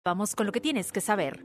Vamos con lo que tienes que saber.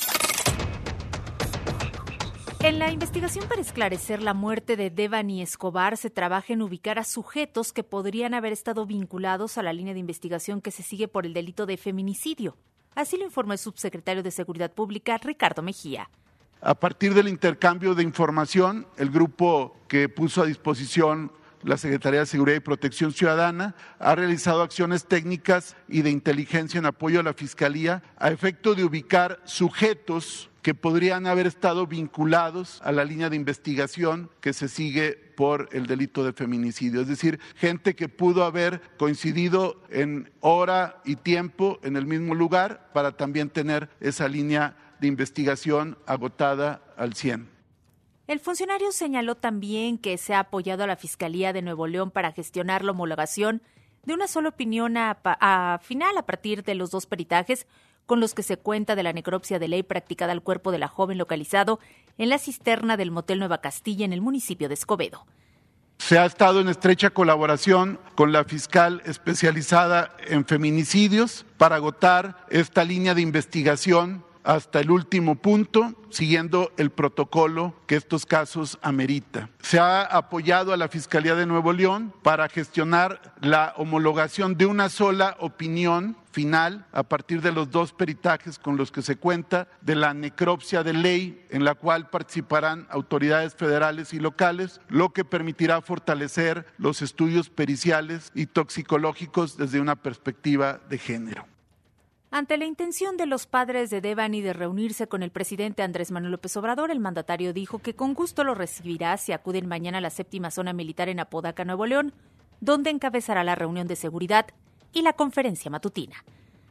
En la investigación para esclarecer la muerte de Devani Escobar se trabaja en ubicar a sujetos que podrían haber estado vinculados a la línea de investigación que se sigue por el delito de feminicidio. Así lo informó el subsecretario de Seguridad Pública, Ricardo Mejía. A partir del intercambio de información, el grupo que puso a disposición la Secretaría de Seguridad y Protección Ciudadana ha realizado acciones técnicas y de inteligencia en apoyo a la Fiscalía a efecto de ubicar sujetos que podrían haber estado vinculados a la línea de investigación que se sigue por el delito de feminicidio. Es decir, gente que pudo haber coincidido en hora y tiempo en el mismo lugar para también tener esa línea de investigación agotada al 100%. El funcionario señaló también que se ha apoyado a la Fiscalía de Nuevo León para gestionar la homologación de una sola opinión final a partir de los 2 peritajes con los que se cuenta de la necropsia de ley practicada al cuerpo de la joven localizado en la cisterna del Motel Nueva Castilla en el municipio de Escobedo. Se ha estado en estrecha colaboración con la fiscal especializada en feminicidios para agotar esta línea de investigación hasta el último punto, siguiendo el protocolo que estos casos amerita. Se ha apoyado a la Fiscalía de Nuevo León para gestionar la homologación de una sola opinión final a partir de los 2 peritajes con los que se cuenta de la necropsia de ley, en la cual participarán autoridades federales y locales, lo que permitirá fortalecer los estudios periciales y toxicológicos desde una perspectiva de género. Ante la intención de los padres de Devani de reunirse con el presidente Andrés Manuel López Obrador, el mandatario dijo que con gusto lo recibirá si acuden mañana a la 7ª zona militar en Apodaca, Nuevo León, donde encabezará la reunión de seguridad y la conferencia matutina.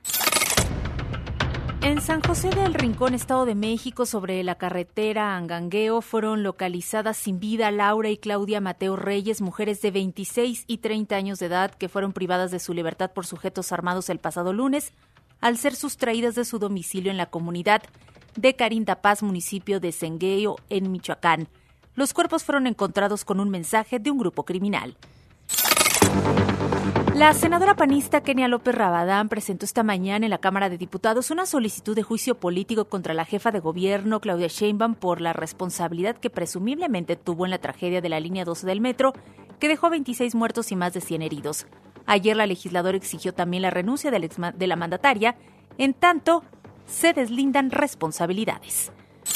En San José del Rincón, Estado de México, sobre la carretera Angangueo, fueron localizadas sin vida Laura y Claudia Mateo Reyes, mujeres de 26 y 30 años de edad que fueron privadas de su libertad por sujetos armados el pasado lunes, al ser sustraídas de su domicilio en la comunidad de Carintapaz, municipio de Sengueo, en Michoacán. Los cuerpos fueron encontrados con un mensaje de un grupo criminal. La senadora panista Kenia López Rabadán presentó esta mañana en la Cámara de Diputados una solicitud de juicio político contra la jefa de gobierno, Claudia Sheinbaum, por la responsabilidad que presumiblemente tuvo en la tragedia de la línea 12 del metro, que dejó 26 muertos y más de 100 heridos. Ayer la legisladora exigió también la renuncia de la mandataria, en tanto se deslindan responsabilidades.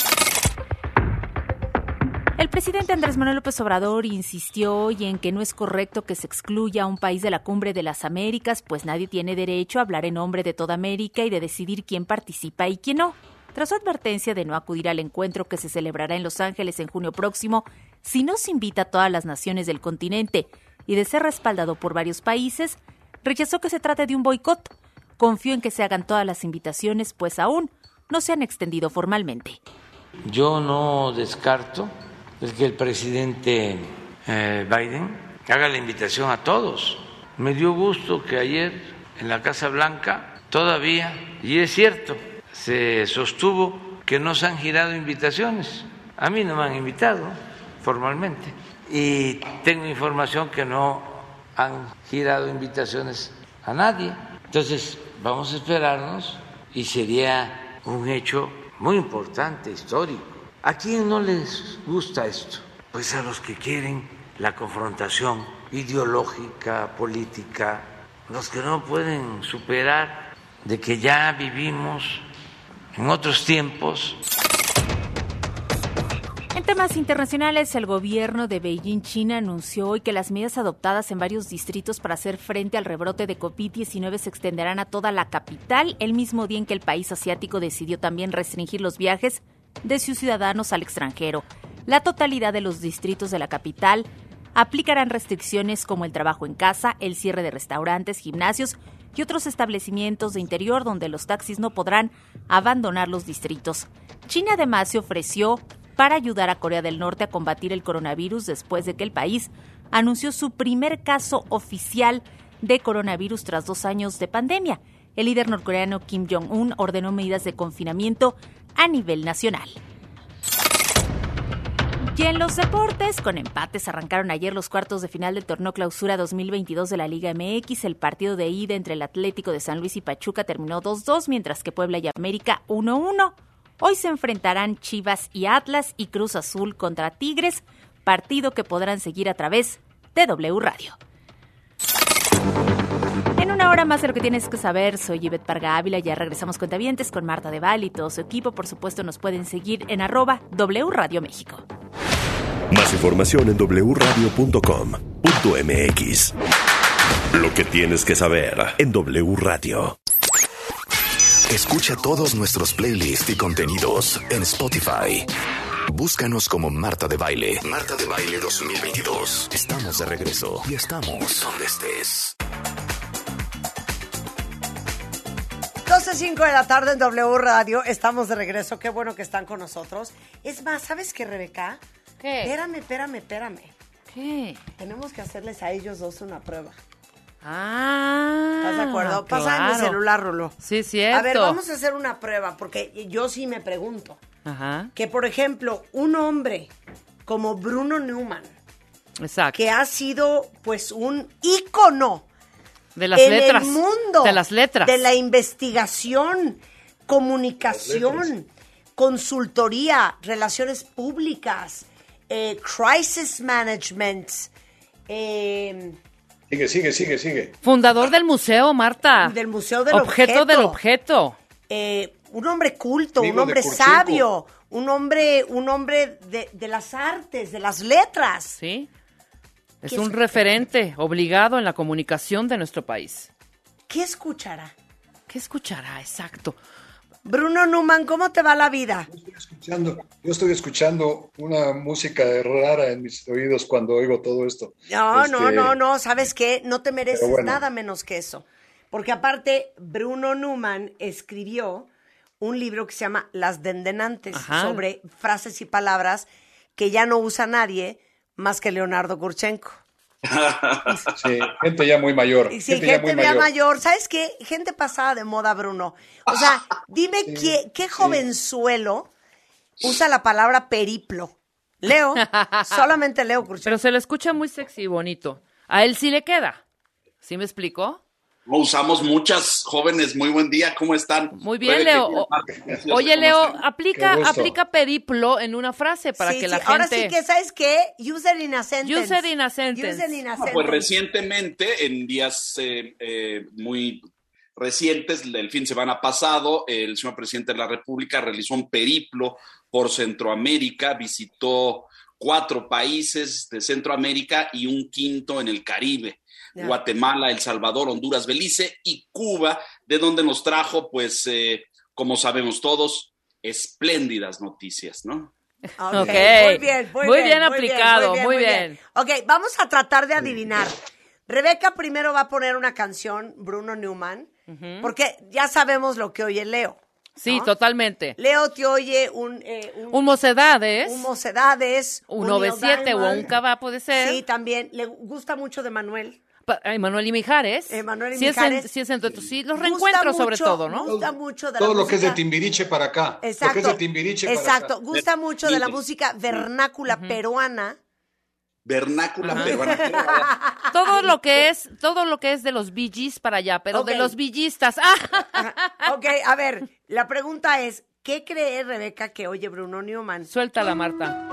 El presidente Andrés Manuel López Obrador insistió hoy en que no es correcto que se excluya a un país de la Cumbre de las Américas, pues nadie tiene derecho a hablar en nombre de toda América y de decidir quién participa y quién no. Tras su advertencia de no acudir al encuentro que se celebrará en Los Ángeles en junio próximo, si no se invita a todas las naciones del continente y de ser respaldado por varios países, rechazó que se trate de un boicot. Confió en que se hagan todas las invitaciones, pues aún no se han extendido formalmente. Yo no descarto que el presidente Biden haga la invitación a todos. Me dio gusto que ayer en la Casa Blanca todavía, y es cierto, se sostuvo que no se han girado invitaciones. A mí no me han invitado formalmente. Y tengo información que no han girado invitaciones a nadie. Entonces, vamos a esperarnos y sería un hecho muy importante, histórico. ¿A quién no les gusta esto? Pues a los que quieren la confrontación ideológica, política, los que no pueden superar de que ya vivimos en otros tiempos. En temas internacionales, el gobierno de Beijing, China, anunció hoy que las medidas adoptadas en varios distritos para hacer frente al rebrote de COVID-19 se extenderán a toda la capital, el mismo día en que el país asiático decidió también restringir los viajes de sus ciudadanos al extranjero. La totalidad de los distritos de la capital aplicarán restricciones como el trabajo en casa, el cierre de restaurantes, gimnasios y otros establecimientos de interior donde los taxis no podrán abandonar los distritos. China además se ofreció para ayudar a Corea del Norte a combatir el coronavirus después de que el país anunció su primer caso oficial de coronavirus tras 2 años de pandemia. El líder norcoreano Kim Jong-un ordenó medidas de confinamiento a nivel nacional. Y en los deportes, con empates, arrancaron ayer los cuartos de final del torneo Clausura 2022 de la Liga MX. El partido de ida entre el Atlético de San Luis y Pachuca terminó 2-2, mientras que Puebla y América 1-1. Hoy se enfrentarán Chivas y Atlas y Cruz Azul contra Tigres, partido que podrán seguir a través de W Radio. En una hora más de lo que tienes que saber, soy Ivette Parga Ávila, ya regresamos cuentavientes con Marta de Val y todo su equipo. Por supuesto, nos pueden seguir en @W Radio México. Más información en wradio.com.mx. Lo que tienes que saber en W Radio. Escucha todos nuestros playlists y contenidos en Spotify. Búscanos como Marta de Baile. Marta de Baile 2022. Estamos de regreso y estamos donde estés. 12:05 de la tarde en W Radio. Estamos de regreso. Qué bueno que están con nosotros. Es más, ¿sabes qué, Rebeca? ¿Qué? Espérame. ¿Qué? Tenemos que hacerles a ellos dos una prueba. ¿Estás de acuerdo? Pasa en mi celular, Rulo. Sí, cierto. A ver, vamos a hacer una prueba, porque yo sí me pregunto. Ajá. Que, por ejemplo, un hombre como Bruno Newman, exacto, que ha sido, pues, un ícono de las en letras, el mundo, de las letras, de la investigación, comunicación, consultoría, relaciones públicas, crisis management, Sigue. fundador del museo, Marta. Del Museo del Objeto. Del objeto. Un hombre culto, Amigo un hombre de Kurchenko. sabio, un hombre de las artes, de las letras. Sí. Es ¿Qué un es? referente obligado en la comunicación de nuestro país. ¿Qué escuchará? ¿Qué escuchará? Exacto. Bruno Newman, ¿cómo te va la vida? Yo estoy escuchando una música rara en mis oídos cuando oigo todo esto. No, ¿sabes qué? No te mereces Pero bueno. nada menos que eso. Porque aparte, Bruno Newman escribió un libro que se llama Las Dendenantes, Ajá, sobre frases y palabras que ya no usa nadie más que Leonardo Kurchenko. Sí, gente ya muy mayor. Sí, gente ya mayor. ¿Sabes qué? Gente pasada de moda, Bruno. O sea, dime qué jovenzuelo usa la palabra periplo. Leo, solamente Leo Kurchenko. Pero se le escucha muy sexy y bonito. A él sí le queda. ¿Sí me explicó? No usamos muchas jóvenes. Muy buen día, ¿cómo están? Muy bien, Leo. Oye, Leo, aplica periplo en una frase para que la gente... Ahora sí que, ¿sabes qué? Use it in a sentence. Use it in a sentence. Pues recientemente, en días muy recientes, el fin de semana pasado, el señor presidente de la República realizó un periplo por Centroamérica, visitó 4 países de Centroamérica y un quinto en el Caribe. Yeah. Guatemala, El Salvador, Honduras, Belice y Cuba, de donde nos trajo, pues, como sabemos todos, espléndidas noticias, ¿no? Okay. Muy bien aplicado, muy bien. Ok, vamos a tratar de adivinar. Rebeca primero va a poner una canción, Bruno Newman, porque ya sabemos lo que oye Leo. Sí, ¿no? Totalmente. Leo te oye un Mocedades. Un Mocedades. Un 97 o un Cabá puede ser. Sí, también. Le gusta mucho de Manuel. Manuel y Mijares. Mijares. Sí, sí, los reencuentros sobre todo, ¿no? Gusta mucho de todo la lo música. que es de Timbiriche para acá. Exacto. Lo que es de Timbiriche para acá. Gusta mucho de la música vernácula peruana. Vernácula peruana. todo lo que es de los Bee Gees para allá, pero de los villistas. Ok, a ver, la pregunta es, ¿qué cree Rebeca que oye Bruno Newman? Suéltala, Marta.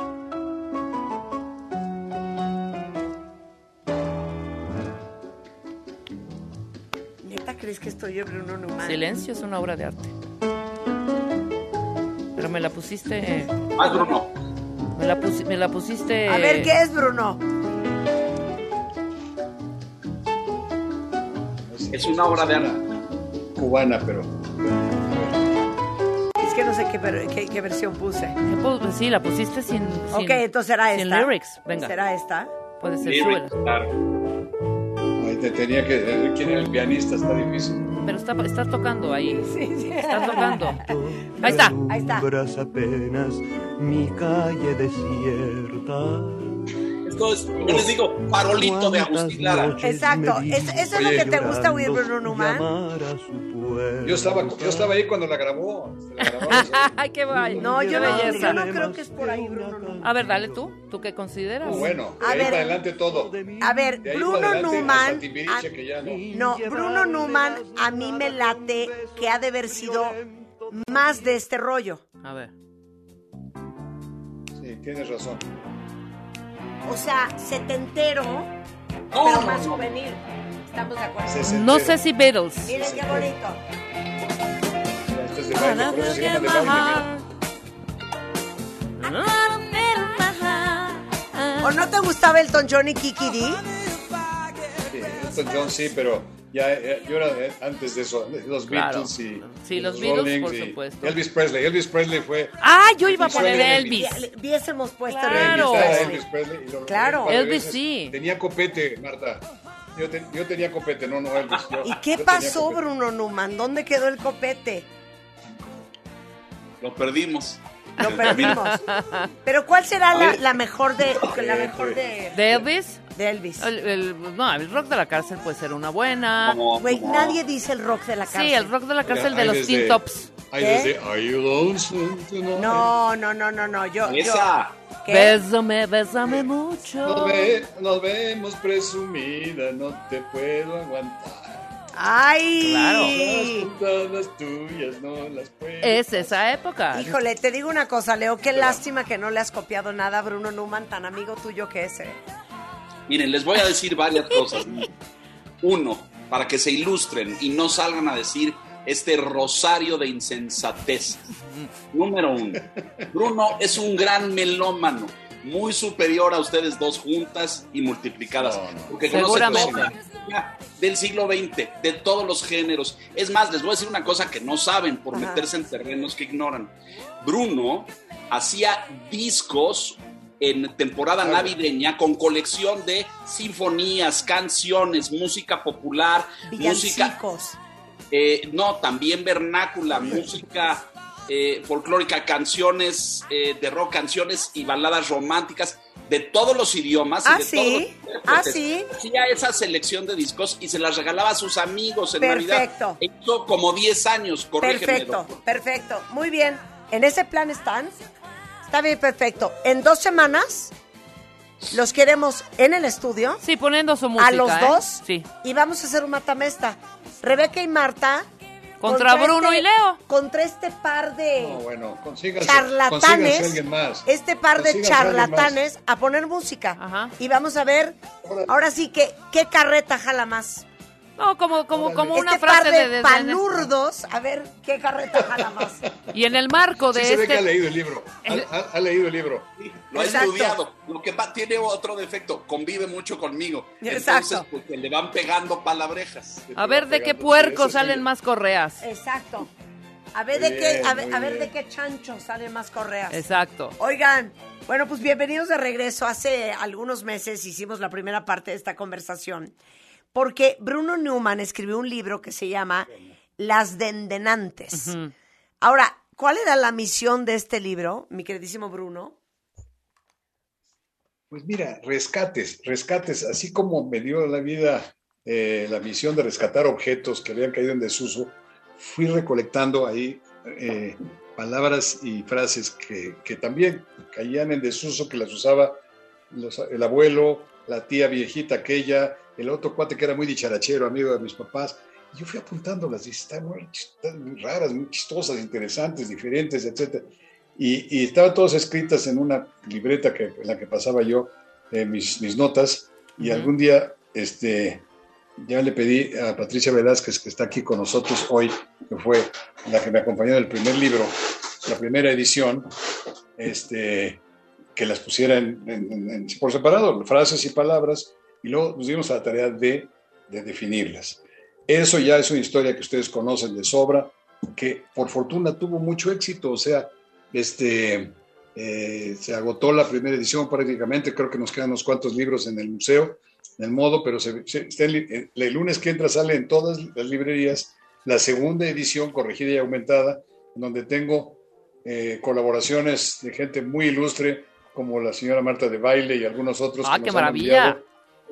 ¿Neta crees que esto oye Bruno Newman? Silencio es una obra de arte. Pero me la pusiste... Más Bruno. Me la pusiste... A ver, ¿qué es, Bruno? Es una obra de arte. Cubana, pero... Es que no sé qué versión puse. Sí, la pusiste sin... Ok, entonces será esta. Sin lyrics, venga. ¿Será esta? Puede ser, lyrics, claro. Ay, te tenía que decir quién era el pianista, está difícil. Pero está tocando ahí. Sí. Está tocando. Ahí está. Ahí está. Apenas mi calle desierta. yo les digo farolito de Agustín Lara. Exacto. ¿Eso es lo que te gusta oír, Bruno Newman? Yo estaba ahí cuando la grabó. Ay, qué guay. No, yo no creo que es por ahí, Bruno Newman. A ver, dale tú. ¿Tú qué consideras? Bueno, de A ahí ver. para adelante todo. A ver, De ahí Bruno para adelante Newman. hasta Timbiriche, que ya no. Bruno Newman a mí me late que ha de haber sido más de este rollo. A ver. Sí, tienes razón. O sea, setentero, pero más juvenil. ¿Estamos de acuerdo? No sé si Beatles. Miren qué bonito. Este es de baile, por eso se llama de baile. ¿O no te gustaba Elton John y Kiki D? Sí, Elton John sí, pero yo era antes de eso, de los Beatles y Sí, los los Beatles, Rollings por y supuesto. Elvis Presley fue. Yo iba a poner Elvis. Hubiésemos puesto Claro. Elvis Presley y lo Claro. un par de Elvis veces. sí. Tenía copete, Marta. Yo tenía copete, no Elvis. ¿Y qué yo pasó, tenía copete. Bruno Newman? ¿Dónde quedó el copete? Lo perdimos. Lo perdimos. Pero ¿cuál será la mejor de ¿De Elvis? de Elvis? El rock de la cárcel puede ser una buena. Güey, nadie dice el rock de la cárcel. Sí, el rock de la cárcel de Hay los desde- Teen Tops. Hay ¿Qué? desde Are You Lonesome Tonight? No. Esa. ¿Qué? Bésame mucho. Nos vemos presumida, no te puedo aguantar. ¡Ay! Claro. Todas las tuyas no las puedo. Es esa época. Híjole, te digo una cosa, Leo, qué lástima que no le has copiado nada a Bruno Newman, tan amigo tuyo que es. Miren, les voy a decir varias cosas. Uno, para que se ilustren y no salgan a decir este rosario de insensatez. Número uno, Bruno es un gran melómano, muy superior a ustedes dos juntas y multiplicadas. Porque conoce Seguramente. toda la música del siglo XX, de todos los géneros. Es más, les voy a decir una cosa que no saben por meterse en terrenos que ignoran. Bruno hacía discos en temporada navideña con colección de sinfonías, canciones, música popular, música... Villancicos. No, también vernácula, música folclórica, canciones de rock, canciones y baladas románticas de todos los idiomas. Y de ¿Sí? todos los intérpretes. ¿Sí? Hacía esa selección de discos y se las regalaba a sus amigos en Perfecto. Navidad. Hizo como 10 años, corrígeme, doctor. Perfecto. Muy bien. ¿En ese plan están? Está bien, perfecto. En 2 semanas los queremos en el estudio. Sí, poniendo su música. A los dos. Sí. Y vamos a hacer un matamesta. Rebeca y Marta. Contra Bruno y Leo. Contra este par de No, bueno, consíganse charlatanes. alguien más. Este par de Consíganse alguien charlatanes a poner música. Ajá. Y vamos a ver, ahora sí que, ¿qué carreta jala más? No, como una Este frase par de de palurdos, a ver, ¿qué carreta jala más? Y en el marco de Sí se ve que ha este. leído el libro. Ha leído el libro. Lo ha Exacto. estudiado. Lo que tiene otro defecto, convive mucho conmigo. Exacto. Entonces, pues, le van pegando palabrejas. A ver de qué Sí, puerco eso salen sí. más correas. Exacto. A ver Muy de qué, bien, a ver muy de bien. qué chancho salen más correas. Exacto. Oigan, bueno, pues bienvenidos de regreso. Hace algunos meses hicimos la primera parte de esta conversación porque Bruno Newman escribió un libro que se llama Las Dendenantes. Ujú. Ahora, ¿cuál era la misión de este libro, mi queridísimo Bruno? Pues mira, rescates, así como me dio la vida la misión de rescatar objetos que habían caído en desuso, fui recolectando ahí palabras y frases que también caían en desuso, que las usaba el abuelo, la tía viejita aquella, el otro cuate que era muy dicharachero, amigo de mis papás. Y yo fui apuntándolas, y están muy raras, muy chistosas, interesantes, diferentes, etc. Y estaban todas escritas en una libreta en la que pasaba yo mis notas. Y algún día ya le pedí a Patricia Velázquez, que está aquí con nosotros hoy, que fue la que me acompañó en el primer libro, la primera edición, que las pusiera por separado, frases y palabras, y luego nos dimos a la tarea de definirlas. Eso ya es una historia que ustedes conocen de sobra, que por fortuna tuvo mucho éxito. O sea, se agotó la primera edición prácticamente, creo que nos quedan unos cuantos libros en el museo, en el modo, pero el lunes que entra sale en todas las librerías la segunda edición corregida y aumentada, donde tengo colaboraciones de gente muy ilustre, como la señora Marta de Baile y algunos otros que qué nos maravilla. han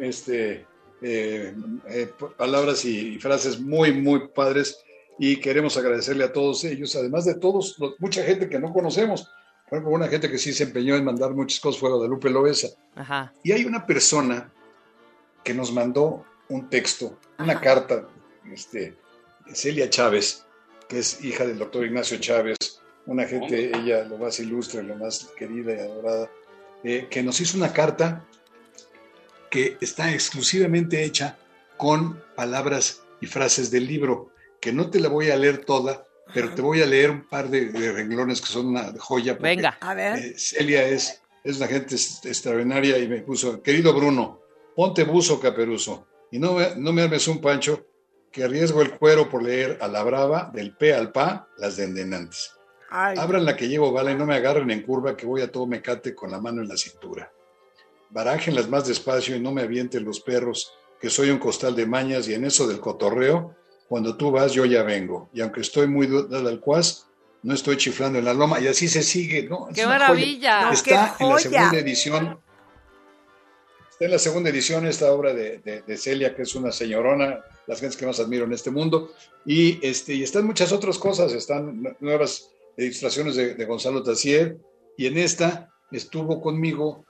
enviado palabras y frases muy, muy padres, y queremos agradecerle a todos ellos, además de todos, mucha gente que no conocemos. Por ejemplo, una gente que sí se empeñó en mandar muchas cosas, fue Guadalupe Loesa. Ajá. Y hay una persona que nos mandó un texto, una carta, Celia Chávez, que es hija del doctor Ignacio Chávez, una gente, ella lo más ilustre, lo más querida y adorada, que nos hizo una carta que está exclusivamente hecha con palabras y frases del libro, que no te la voy a leer toda, pero te voy a leer un par de renglones que son una joya. Venga, a ver. Celia es una gente extraordinaria y me puso: querido Bruno, ponte buzo, caperuzo, y no me armes un pancho, que arriesgo el cuero por leer a la brava, del pe al pa, las dendenantes. Ay. Abran la que llevo bala y no me agarren en curva, que voy a todo mecate con la mano en la cintura. Barájenlas más despacio y no me avienten los perros, que soy un costal de mañas, y en eso del cotorreo, cuando tú vas yo ya vengo, y aunque estoy muy dada al cuas, no estoy chiflando en la loma, y así se sigue, ¿no? ¡Qué maravilla! No, Está qué en la joya. segunda edición. Está en la segunda edición esta obra de Celia, que es una señorona, las gentes que más admiro en este mundo, y están muchas otras cosas, están nuevas ilustraciones de Gonzalo Tassier, y en esta estuvo conmigo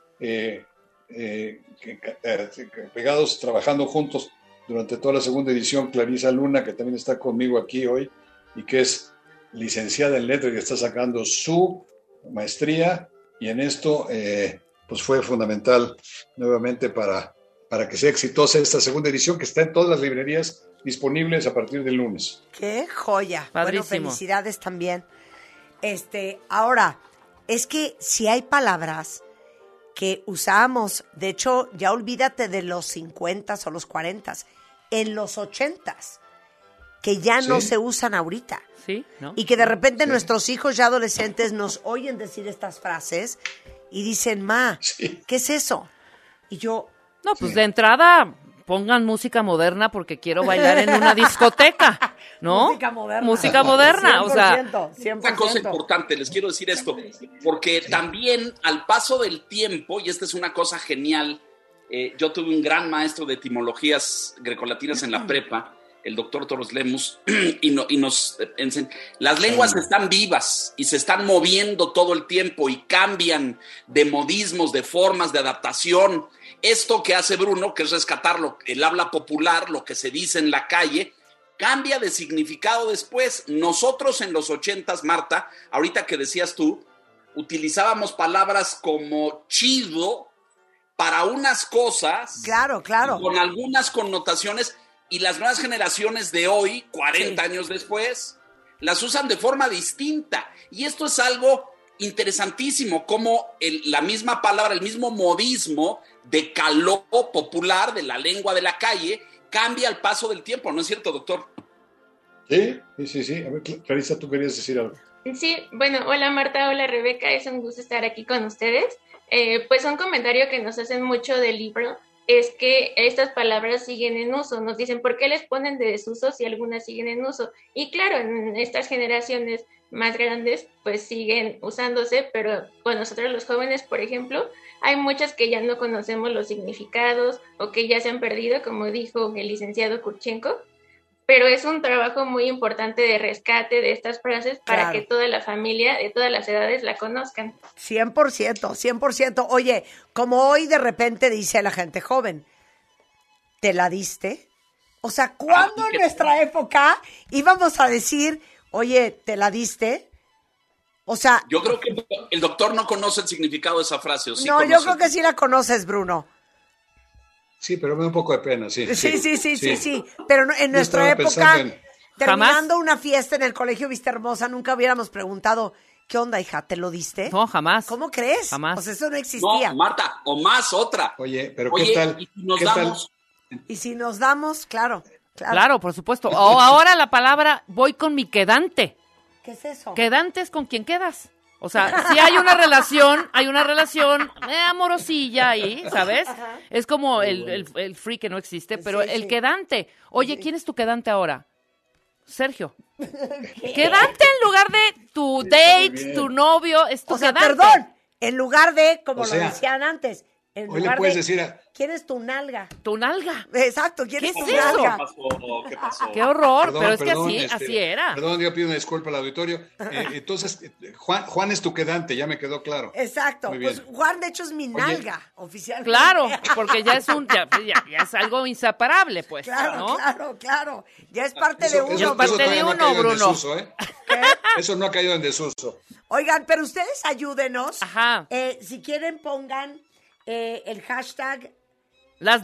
pegados, trabajando juntos durante toda la segunda edición, Clarisa Luna, que también está conmigo aquí hoy, y que es licenciada en letras, que está sacando su maestría, y en esto pues fue fundamental nuevamente para que sea exitosa esta segunda edición, que está en todas las librerías disponibles a partir del lunes. ¡Qué joya! Padrísimo. Bueno, felicidades también. Ahora, es que si hay palabras que usamos, de hecho, ya olvídate de los 50s o los 40s, en los 80s, que ya no se usan ahorita. Sí, ¿no? Y que de repente nuestros hijos ya adolescentes nos oyen decir estas frases y dicen: ma, ¿qué es eso? Y yo... No, pues de entrada pongan música moderna porque quiero bailar en una discoteca, ¿no? Música moderna. Música moderna, 100%, o sea... 100%. Una cosa importante, les quiero decir esto, porque también al paso del tiempo, y esta es una cosa genial, yo tuve un gran maestro de etimologías grecolatinas en la prepa, el doctor Torres Lemus, y nos enseñó, las lenguas están vivas y se están moviendo todo el tiempo y cambian de modismos, de formas, de adaptación. Esto que hace Bruno, que es rescatar el habla popular, lo que se dice en la calle, cambia de significado después. Nosotros en los 80s, Marta, ahorita que decías tú, utilizábamos palabras como chido para unas cosas, Claro. con algunas connotaciones, y las nuevas generaciones de hoy, 40 años después, las usan de forma distinta. Y esto es algo interesantísimo, como la misma palabra, el mismo modismo de caló popular, de la lengua de la calle, cambia al paso del tiempo, ¿no es cierto, doctor? Sí. A ver, Clarisa, tú querías decir algo. Sí, bueno, hola Marta, hola Rebeca, es un gusto estar aquí con ustedes. Pues un comentario que nos hacen mucho del libro es que estas palabras siguen en uso. Nos dicen, ¿por qué les ponen de desuso si algunas siguen en uso? Y claro, en estas generaciones más grandes, pues siguen usándose, pero con nosotros los jóvenes, por ejemplo, hay muchas que ya no conocemos los significados o que ya se han perdido, como dijo el licenciado Kurchenko. Pero es un trabajo muy importante de rescate de estas frases para que toda la familia de todas las edades la conozcan. 100%. Oye, como hoy de repente dice la gente joven, ¿te la diste? O sea, ¿cuándo en nuestra época íbamos a decir, oye, ¿te la diste? O sea... Yo creo que el doctor no conoce el significado de esa frase. ¿O sí no, conoce? yo creo que sí la conoces, Bruno. Sí, pero me da un poco de pena, sí. Sí. Pero en nuestra época, terminando una fiesta en el Colegio Vista Hermosa, nunca hubiéramos preguntado, ¿qué onda, hija? ¿Te lo diste? No, jamás. ¿Cómo crees? Jamás. Pues eso no existía. No, Marta, o más otra. Oye, pero ¿qué tal? ¿Y si nos ¿qué damos? Y si nos damos, claro. Claro, por supuesto. O ahora la palabra, voy con mi quedante. ¿Qué es eso? Quedante es con quien quedas. O sea, si hay una relación amorosilla ahí, ¿sabes? Es como el free que no existe, pero el quedante. Oye, ¿quién es tu quedante ahora? Sergio. Quedante en lugar de tu date, tu novio, es tu quedante. Perdón, En lugar de, como O sea, lo decían antes, en Hoy lugar le puedes de, decir ¿quién es tu nalga? Tu nalga. Exacto, ¿quién es ¿Qué tu es eso? nalga? ¿Qué pasó? Qué horror, Perdón, pero es perdón, que así era. Perdón, yo pido una disculpa al auditorio. Entonces, Juan es tu quedante, ya me quedó claro. Exacto, Muy bien. pues Juan de hecho es mi nalga, oficialmente. Claro, porque ya es ya es algo inseparable, pues, Claro, ¿no? claro. Ya es parte de uno. Ya es parte todavía de no ha uno, caído en Bruno. desuso, ¿eh? Eso no ha caído en desuso. Oigan, pero ustedes ayúdenos. Ajá. Si quieren, pongan el hashtag Las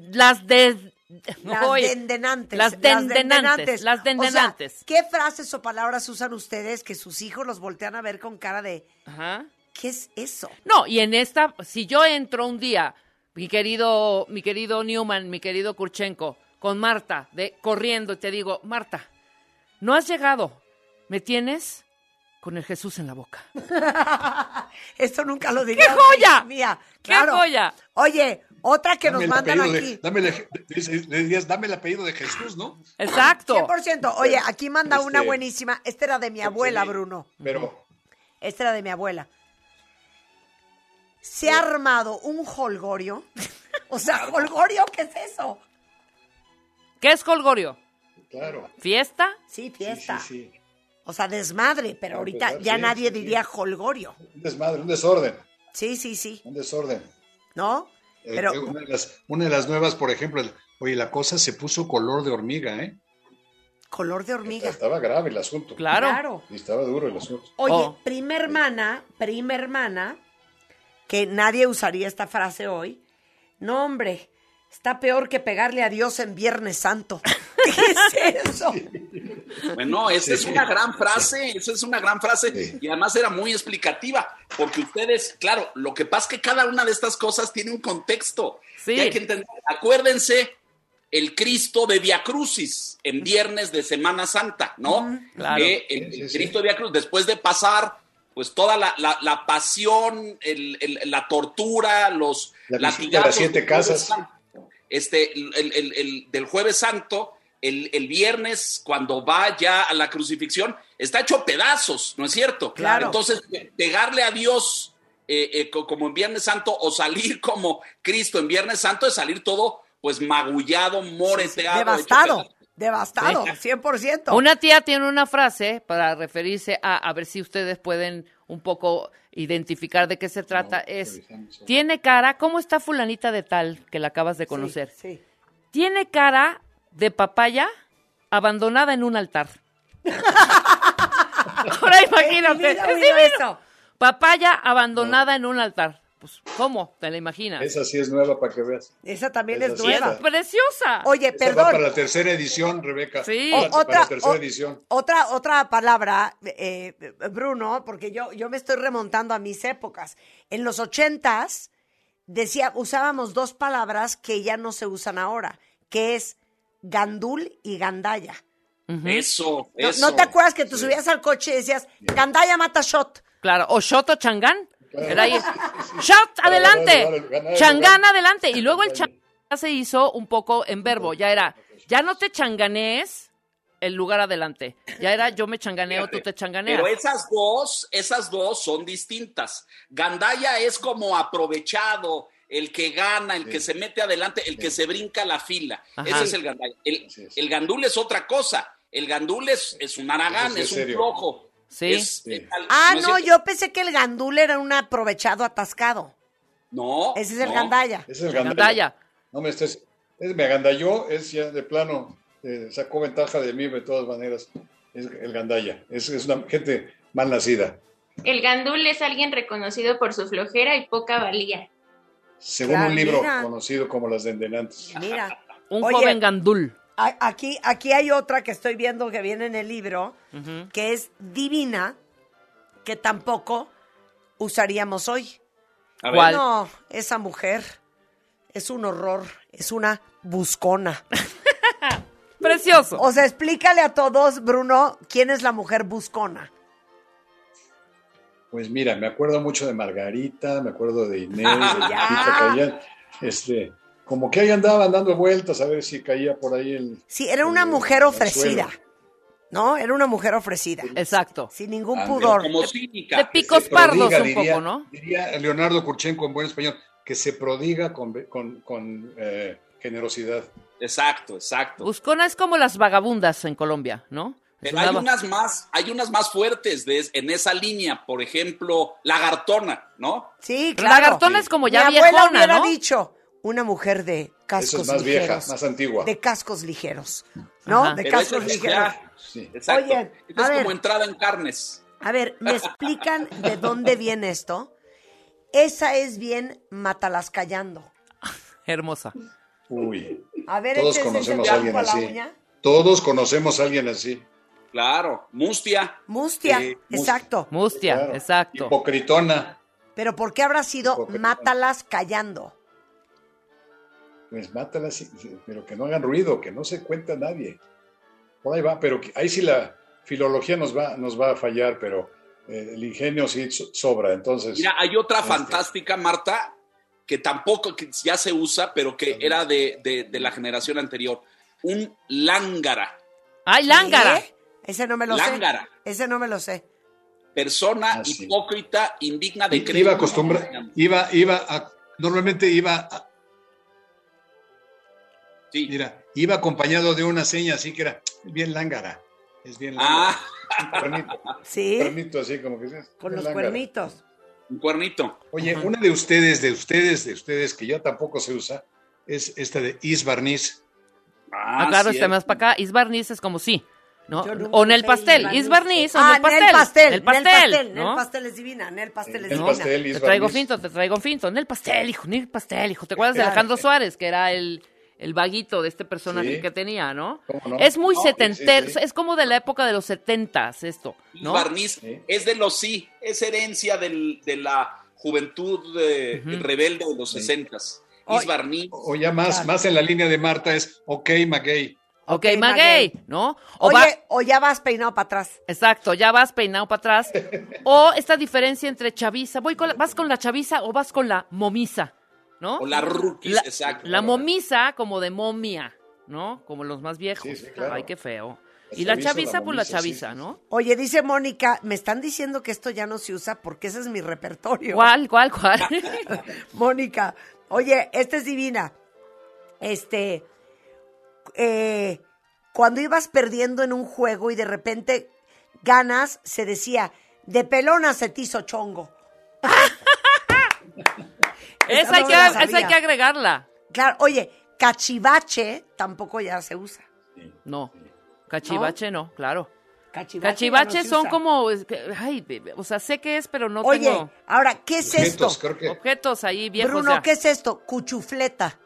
Oye, dendenantes. Las dendenantes. O sea, ¿qué frases o palabras usan ustedes que sus hijos los voltean a ver con cara de Ajá. ¿qué es eso? No, y en esta, si yo entro un día, mi querido Newman, mi querido Kurchenko, con Marta, corriendo, y te digo, Marta, no has llegado, me tienes con el Jesús en la boca. Esto nunca lo diría. ¡Qué joya! Mía, ¡Qué claro. joya! Oye, otra que Dame nos el mandan apellido aquí. le dirías, dame el apellido de Jesús, ¿no? Exacto. 100%. Oye, aquí manda una buenísima. Esta era de mi abuela, sí, Bruno. Pero, Esta era de mi abuela. Se ha armado un holgorio. O sea, holgorio, ¿qué es eso? ¿Qué es holgorio? claro. ¿Fiesta? Sí, fiesta. Sí. O sea, desmadre, pero ahorita Pues, ya sí, nadie sí. diría holgorio. Un desmadre, un desorden. Sí. Un desorden. ¿No? Pero Una de las nuevas, por ejemplo, oye, la cosa se puso color de hormiga, ¿eh? color de hormiga. Estaba grave el asunto. Claro. Y estaba duro el asunto. Oye, prima hermana, que nadie usaría esta frase hoy. No, hombre, está peor que pegarle a Dios en Viernes Santo. ¿Qué es eso? Bueno, esa es una gran frase, Sí. y además era muy explicativa, porque ustedes, claro, lo que pasa es que cada una de estas cosas tiene un contexto. Sí. Y hay que entender, acuérdense, el Cristo de Via Crucis en viernes de Semana Santa, ¿no? Claro. El Cristo de Via Crucis, después de pasar pues toda la pasión, la tortura, los La visita a las 7 casas. Del Jueves Santo, el viernes, cuando va ya a la crucifixión, está hecho pedazos, ¿no es cierto? Claro. Entonces, pegarle a Dios como en Viernes Santo o salir como Cristo en Viernes Santo es salir todo, pues, magullado, moreteado. Devastado, 100%. Una tía tiene una frase para referirse a ver si ustedes pueden un poco identificar de qué se trata. Tiene cara, ¿cómo está fulanita de tal que la acabas de conocer? Sí. Tiene cara de papaya abandonada en un altar. Ahora imagínate. Mira eso. Papaya abandonada en un altar. Pues, ¿cómo? ¿Te la imaginas? Esa sí es nueva para que veas. Esa también Esa es sí nueva. está. Preciosa. Oye, Esta va perdón. para la tercera edición, Rebeca. Sí. Para la tercera edición. Otra palabra, Bruno, porque yo me estoy remontando a mis épocas. En los 80s usábamos dos palabras que ya no se usan ahora, que es gandul y gandaya. Eso. ¿No te acuerdas que tú subías al coche y decías, gandaya mata shot? Claro, o Shoto Changán. Era ahí. Shot, adelante. Changán, adelante. Y luego el changán se hizo un poco en verbo. Ya no te changanees el lugar adelante. Ya era yo me changaneo, tú te changaneas. Pero esas dos son distintas. Gandaya es como aprovechado, el que gana, el que se mete adelante, el que se brinca la fila. Ajá. Ese es el gandaya. El gandul es otra cosa. El gandul es un aragán, es un serio. flojo. Sí. No, yo pensé que el gandul era un aprovechado atascado. No. Ese es el gandaya. Ese es el Gandaya. gandaya. No me estés. Me agandalló, es ya de plano. Sacó ventaja de mí de todas maneras. Es el gandaya. Es una gente mal nacida. El gandul es alguien reconocido por su flojera y poca valía. Según Claro, un libro mira. conocido como Las Dendenantes. Mira. Un Oye, joven gandul. Aquí hay otra que estoy viendo que viene en el libro, que es divina, que tampoco usaríamos hoy. A ver. ¿Cuál? No, esa mujer es un horror, es una buscona. Precioso. O sea, explícale a todos, Bruno, quién es la mujer buscona. Pues mira, me acuerdo mucho de Margarita, me acuerdo de Inés, de Lupita, caían, como que ahí andaban dando vueltas a ver si caía por ahí el... Sí, era una mujer el ofrecida. anzuelo. ¿no? Era una mujer ofrecida. Exacto. Sin ningún pudor. Como cínica. De picos pardos un diría, poco, ¿no? Diría Leonardo Kurchenko en buen español, que se prodiga con generosidad. Exacto. Buscona es como las vagabundas en Colombia, ¿no? Pero hay unas más fuertes en esa línea, por ejemplo, lagartona, ¿no? Sí, Pero claro. lagartona es como ya Mi abuela viejona, hubiera ¿no? dicho, una mujer de cascos Eso es más ligeros. vieja, más antigua. De cascos ligeros, ¿no? Ajá. De Pero cascos eso es ligeros. Sí. Exacto. Oye, Esto a es ver. como entrada en carnes. A ver, ¿me explican de dónde viene esto? Esa es bien mátalas callando. Hermosa. Uy. A ver, Todos échese ese conocemos a alguien blanco a la así. uña. Todos conocemos a alguien así. Claro, mustia. Mustia, exacto. Mustia, Claro. exacto. Hipocritona. Pero ¿por qué habrá sido Hipocritona. mátalas callando? Pues mátalas, pero que no hagan ruido, que no se cuenta nadie. Por ahí va, pero ahí sí la filología nos va a fallar, pero el ingenio sí sobra. Entonces, Mira, hay otra fantástica, Marta, que tampoco que ya se usa, pero que era de la generación anterior. Un lángara. ¡Ay, lángara! ¿Qué? Ese no me lo Lángara. sé. Ese no me lo sé. Persona sí. hipócrita, indigna de crédito. normalmente iba, Sí. mira, iba acompañado de una seña así que era bien lángara. Es bien lángara. Un cuernito. Sí, Un cuernito así como que con bien los lángara. cuernitos. Un cuernito. Oye, una de ustedes, que ya tampoco se usa, es esta de Is Barniz. Ah, claro, cierto. está más para acá. Isbarniz es como sí, ¿no? Yo nunca O Nel usé Pastel. Isbarniz. Isbarniz o Ah, Nel Pastel. Nel Pastel. Nel Pastel, Nel ¿no? Pastel es divina. Nel Pastel es El divina. pastel, Te Is traigo Barniz. finto. Nel Pastel, hijo. ¿Te acuerdas de Alejandro Suárez, que era el vaguito de este personaje Sí. que tenía, ¿no? ¿Cómo no? Es muy No, setentero, sí. es como de la época de los 70s esto, ¿no? Barniz Sí. es es herencia de la juventud rebelde de los 60s. Oye, Isbarniz. O ya más en la línea de Marta es OK, Maguey. Ok, Ok, Maguey, ¿no? Oye, o ya vas peinado para atrás. Exacto, ya vas peinado para atrás. O esta diferencia entre chaviza, ¿vas con la chaviza o vas con la momisa? ¿No? O la rookies, exacto. La momisa como de momia, ¿no? Como los más viejos. Sí, sí, claro. Ay, qué feo. La Y la chaviza, chaviza, la pues la momisa, chaviza, sí. ¿no? Oye, dice Mónica, me están diciendo que esto ya no se usa porque ese es mi repertorio. ¿Cuál? Mónica, oye, esta es divina. Cuando ibas perdiendo en un juego y de repente ganas, se decía, de pelona se te hizo chongo. Esa no me la hay sabía. que agregarla. Claro, oye, cachivache tampoco ya se usa. No, cachivache no, claro. Cachivache Cachivache ya no se son usa. como, ay, o sea, sé qué es, pero no Oye, tengo ahora, ¿qué es Objetos, esto? creo que objetos ahí viejos Bruno, ya. ¿qué es esto? Cuchufleta.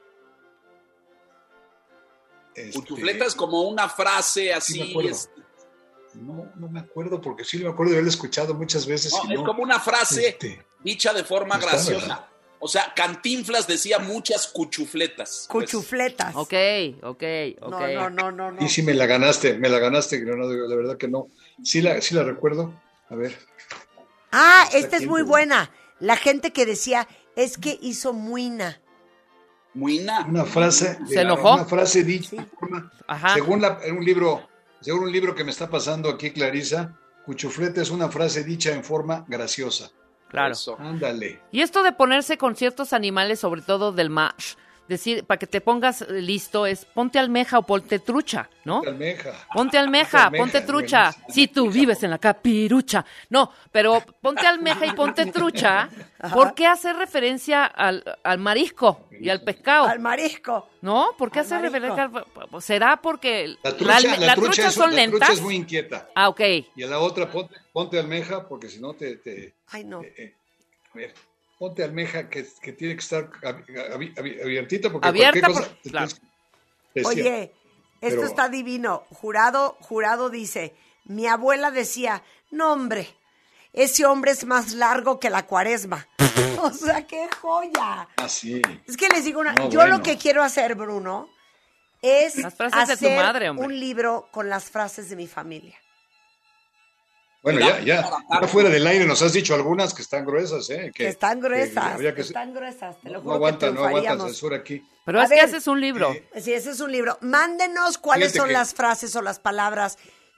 Cuchufleta es como una frase Sí así. me acuerdo. No me acuerdo porque sí me acuerdo de haberlo escuchado muchas veces. No, y es como una frase dicha de forma Está, graciosa. ¿verdad? O sea, Cantinflas decía muchas cuchufletas. pues. Cuchufletas. Ok. No. Y sí me la ganaste, Leonardo, la verdad que no. Sí la recuerdo. A ver. Ah, Está esta es aquí, muy Bruno. buena. La gente que decía, es que hizo muina. Muina. Una frase. ¿Se enojó? Una frase dicha. de forma- Ajá. Según un libro que me está pasando aquí, Clarisa, cuchufleta es una frase dicha en forma graciosa. Claro. Eso. Ándale. Y esto de ponerse con ciertos animales, sobre todo del mash, decir, para que te pongas listo, es ponte almeja o ponte trucha, ¿no? Almeja. Ponte almeja, Ponte ponte almeja, trucha. buenísimo. Si tú vives en la capirucha. No, pero ponte almeja y ponte trucha. ¿Por qué hacer referencia al marisco y al pescado? Al marisco. ¿No? ¿Por qué Al hacer marisco. referencia? ¿Será porque La trucha son La lentas? trucha es muy inquieta. Ah, ok. Y a la otra, ponte almeja, porque si no te Ay, no. a ver, ponte almeja que tiene que estar abiertita, porque Abierta cualquier cosa... claro. Decía, Oye, esto pero- está divino. Jurado dice, mi abuela decía, no hombre, ese hombre es más largo que la cuaresma. O sea, qué joya. Ah, sí. Es que les digo una, No, yo bueno. lo que quiero hacer, Bruno, es Las frases de tu hacer madre, hombre. un libro con las frases de mi familia. Bueno, ya fuera del aire nos has dicho algunas que están gruesas, ¿eh? Que están gruesas, habría que están gruesas. Te lo no juro aguanta, que no aguanta triunfaríamos. censura aquí. Pero A es que ver. haces un libro. Sí, ese es un libro. Mándenos cuáles Fíjate son que- las frases o las palabras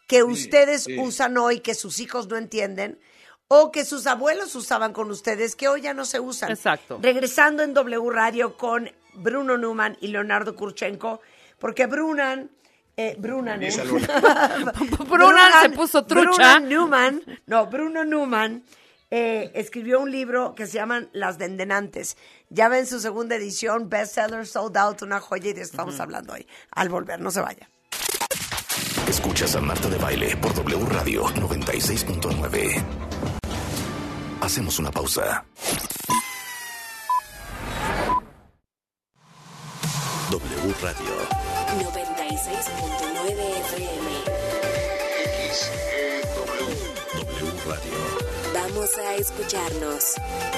que ustedes usan hoy, que sus hijos no entienden, o que sus abuelos usaban con ustedes, que hoy ya no se usan. Exacto. Regresando en W Radio con Bruno Newman y Leonardo Kurchenko, porque Brunan se puso trucha. Bruno Newman escribió un libro que se llama Las Dendenantes. Ya ven su segunda edición, bestseller, sold out, una joya, y de eso estamos hablando hoy. Al volver, no se vaya. Escuchas a Marta de Baile por W Radio 96.9. Hacemos una pausa. W Radio 96.9 FM. W Radio. Vamos a escucharnos.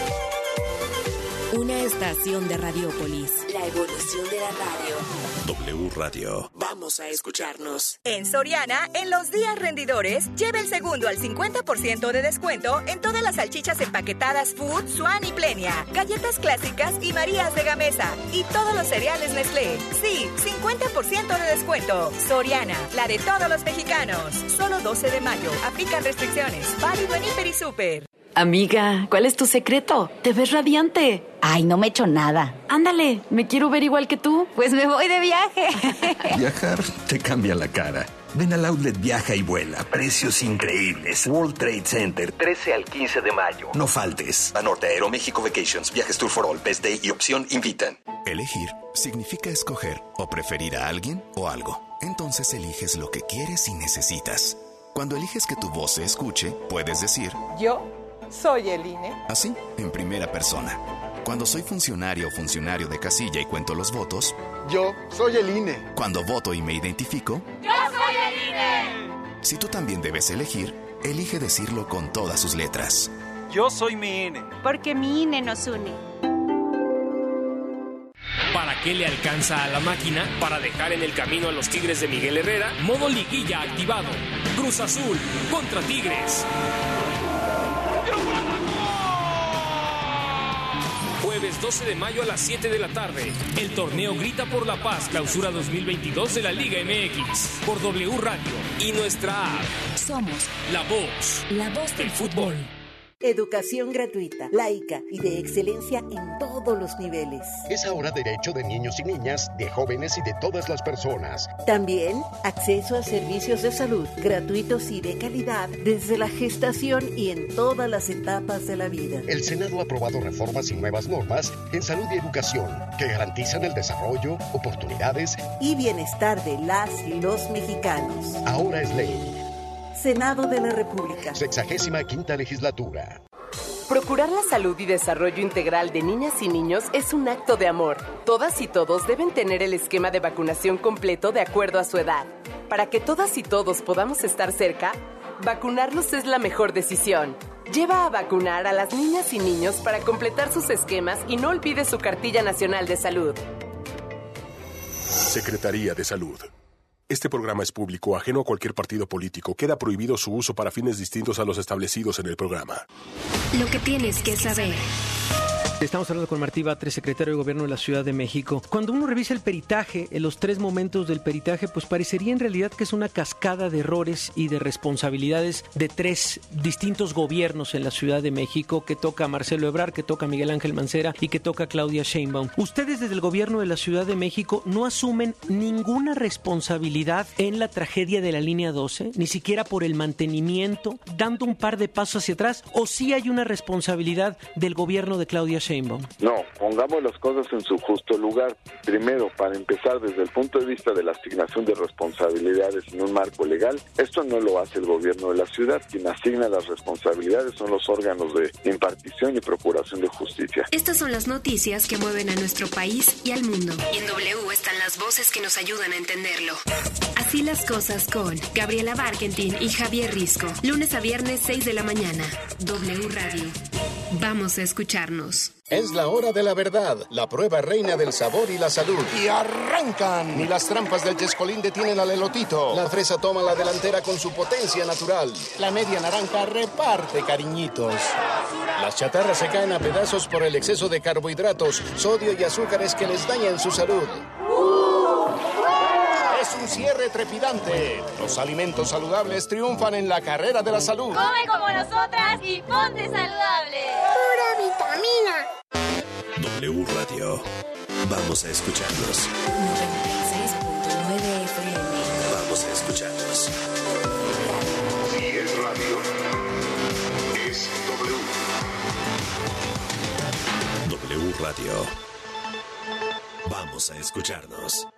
Una estación de Radiopolis. La evolución de la radio. W Radio. Vamos a escucharnos. En Soriana, en los días rendidores, lleve el segundo al 50% de descuento en todas las salchichas empaquetadas Food, Swan y Plenia, galletas clásicas y Marías de Gamesa, y todos los cereales Nestlé. Sí, 50% de descuento. Soriana, la de todos los mexicanos. Solo 12 de mayo. Aplican restricciones. Válido en Hiper y Super. Amiga, ¿cuál es tu secreto? Te ves radiante. Ay, no me echo nada. Ándale, me quiero ver igual que tú. Pues me voy de viaje. Viajar te cambia la cara. Ven al Outlet Viaja y Vuela. Precios increíbles. World Trade Center, 13 al 15 de mayo. No faltes. Banorte, Aeroméxico Vacations, Viajes Tour for All, Best Day y Opción invitan. Elegir significa escoger o preferir a alguien o algo. Entonces eliges lo que quieres y necesitas. Cuando eliges que tu voz se escuche, puedes decir: yo soy el INE. Así, en primera persona. Cuando soy funcionario o funcionario de casilla y cuento los votos, yo soy el INE. Cuando voto y me identifico, yo soy el INE. Si tú también debes elegir, elige decirlo con todas sus letras. Yo soy mi INE. Porque mi INE nos une. ¿Para qué le alcanza a la máquina? Para dejar en el camino a los Tigres de Miguel Herrera. Modo liguilla activado. Cruz Azul contra Tigres. Jueves 12 de mayo a las 7 de la tarde. El torneo Grita por la Paz, clausura 2022 de la Liga MX. Por W Radio y nuestra app. Somos la voz del fútbol. Educación gratuita, laica y de excelencia en todos los niveles. Es ahora derecho de niños y niñas, de jóvenes y de todas las personas. También acceso a servicios de salud gratuitos y de calidad desde la gestación y en todas las etapas de la vida. El Senado ha aprobado reformas y nuevas normas en salud y educación que garantizan el desarrollo, oportunidades y bienestar de las y los mexicanos. Ahora es ley. Senado de la República. 65ª legislatura. Procurar la salud y desarrollo integral de niñas y niños es un acto de amor. Todas y todos deben tener el esquema de vacunación completo de acuerdo a su edad. Para que todas y todos podamos estar cerca, vacunarlos es la mejor decisión. Lleva a vacunar a las niñas y niños para completar sus esquemas y no olvide su cartilla nacional de salud. Secretaría de Salud. Este programa es público, ajeno a cualquier partido político. Queda prohibido su uso para fines distintos a los establecidos en el programa. Lo que tienes que saber. Estamos hablando con Martí Batres, secretario de Gobierno de la Ciudad de México. Cuando uno revisa el peritaje, en los 3 momentos del peritaje, pues parecería en realidad que es una cascada de errores y de responsabilidades de 3 distintos gobiernos en la Ciudad de México, que toca a Marcelo Ebrard, que toca a Miguel Ángel Mancera y que toca a Claudia Sheinbaum. Ustedes desde el Gobierno de la Ciudad de México no asumen ninguna responsabilidad en la tragedia de la línea 12, ni siquiera por el mantenimiento, dando un par de pasos hacia atrás, o sí hay una responsabilidad del gobierno de Claudia Sheinbaum. No, pongamos las cosas en su justo lugar. Primero, para empezar, desde el punto de vista de la asignación de responsabilidades en un marco legal, esto no lo hace el gobierno de la ciudad. Quien asigna las responsabilidades son los órganos de impartición y procuración de justicia. Estas son las noticias que mueven a nuestro país y al mundo. Y en W están las voces que nos ayudan a entenderlo. Así las cosas con Gabriela Barkentin y Javier Risco. Lunes a viernes, 6 de la mañana. W Radio. Vamos a escucharnos. Es la hora de la verdad, la prueba reina del sabor y la salud. ¡Y arrancan! Ni las trampas del Chescolín detienen al elotito. La fresa toma la delantera con su potencia natural. La media naranja reparte cariñitos. Las chatarras se caen a pedazos por el exceso de carbohidratos, sodio y azúcares que les dañan su salud. es un cierre trepidante. Los alimentos saludables triunfan en la carrera de la salud. Come como nosotras y ponte saludable. Pura vitamina. W Radio. Vamos a escucharnos. 96.9 FM. Vamos a escucharnos. Si es radio, es W. W Radio. Vamos a escucharnos.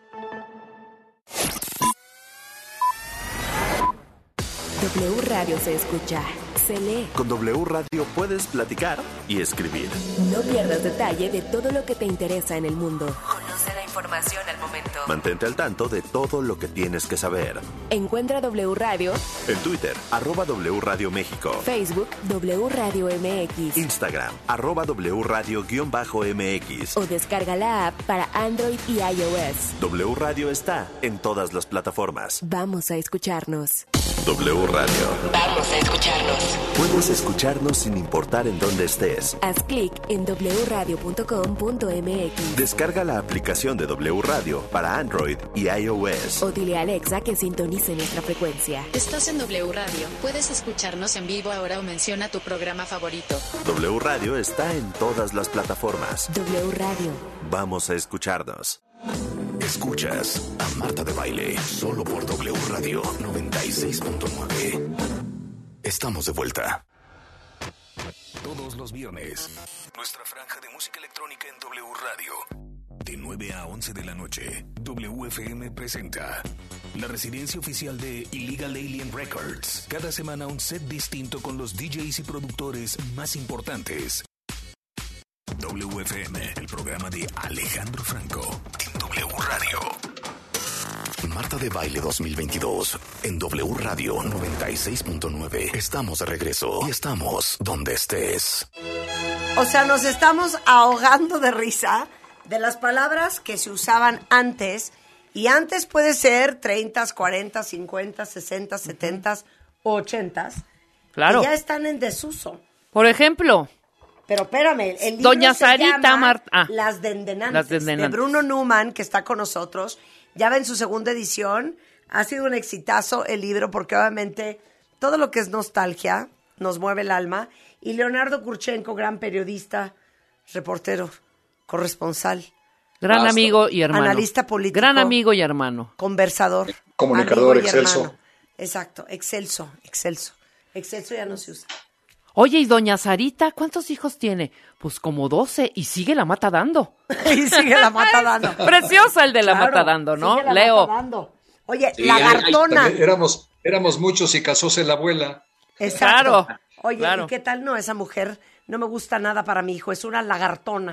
W Radio se escucha, se lee. Con W Radio puedes platicar y escribir. No pierdas detalle de todo lo que te interesa en el mundo. Conoce la información al momento. Mantente al tanto de todo lo que tienes que saber. Encuentra W Radio En Twitter, @W Radio México. Facebook, W Radio MX. Instagram, @W Radio-MX. O descarga la app para Android y iOS. W Radio está en todas las plataformas. Vamos a escucharnos. W Radio. Vamos a escucharnos. Puedes escucharnos sin importar en dónde estés. Haz clic en wradio.com.mx. Descarga la aplicación de W Radio para Android y iOS. O dile a Alexa que sintonice nuestra frecuencia. Estás en W Radio. Puedes escucharnos en vivo ahora o menciona tu programa favorito. W Radio está en todas las plataformas. W Radio. Vamos a escucharnos. Escuchas a Marta de Baile solo por W Radio 96.9. Estamos de vuelta. Todos los viernes, nuestra franja de música electrónica en W Radio. De 9 a 11 de la noche, WFM presenta la residencia oficial de Illegal Alien Records. Cada semana un set distinto con los DJs y productores más importantes. WFM, el programa de Alejandro Franco en W Radio. Marta de Baile 2022 en W Radio 96.9. Estamos de regreso y estamos donde estés. O sea, nos estamos ahogando de risa de las palabras que se usaban antes. Y antes puede ser 30, 40, 50, 60, 70, 80. Claro. Que ya están en desuso. Por ejemplo... Pero espérame, el libro Doña se Sarita llama Las Dendenantes, de Bruno Newman, que está con nosotros. Ya va en su segunda edición. Ha sido un exitazo el libro porque obviamente todo lo que es nostalgia nos mueve el alma. Y Leonardo Kurchenko, gran periodista, reportero, corresponsal. Gran amigo y hermano. Analista político. Gran amigo y hermano. Conversador. Comunicador excelso. Hermano. Exacto, excelso. Excelso ya no se usa. Oye, ¿y doña Sarita cuántos hijos tiene? Pues como 12 y sigue la mata dando. Y sigue la mata dando. Preciosa el de la mata dando, ¿no? Sigue la Leo. Mata dando. Oye, sí, lagartona. Éramos muchos y casóse la abuela. Exacto. Claro. Oye, claro. ¿Y qué tal? No, esa mujer no me gusta nada para mi hijo. Es una lagartona.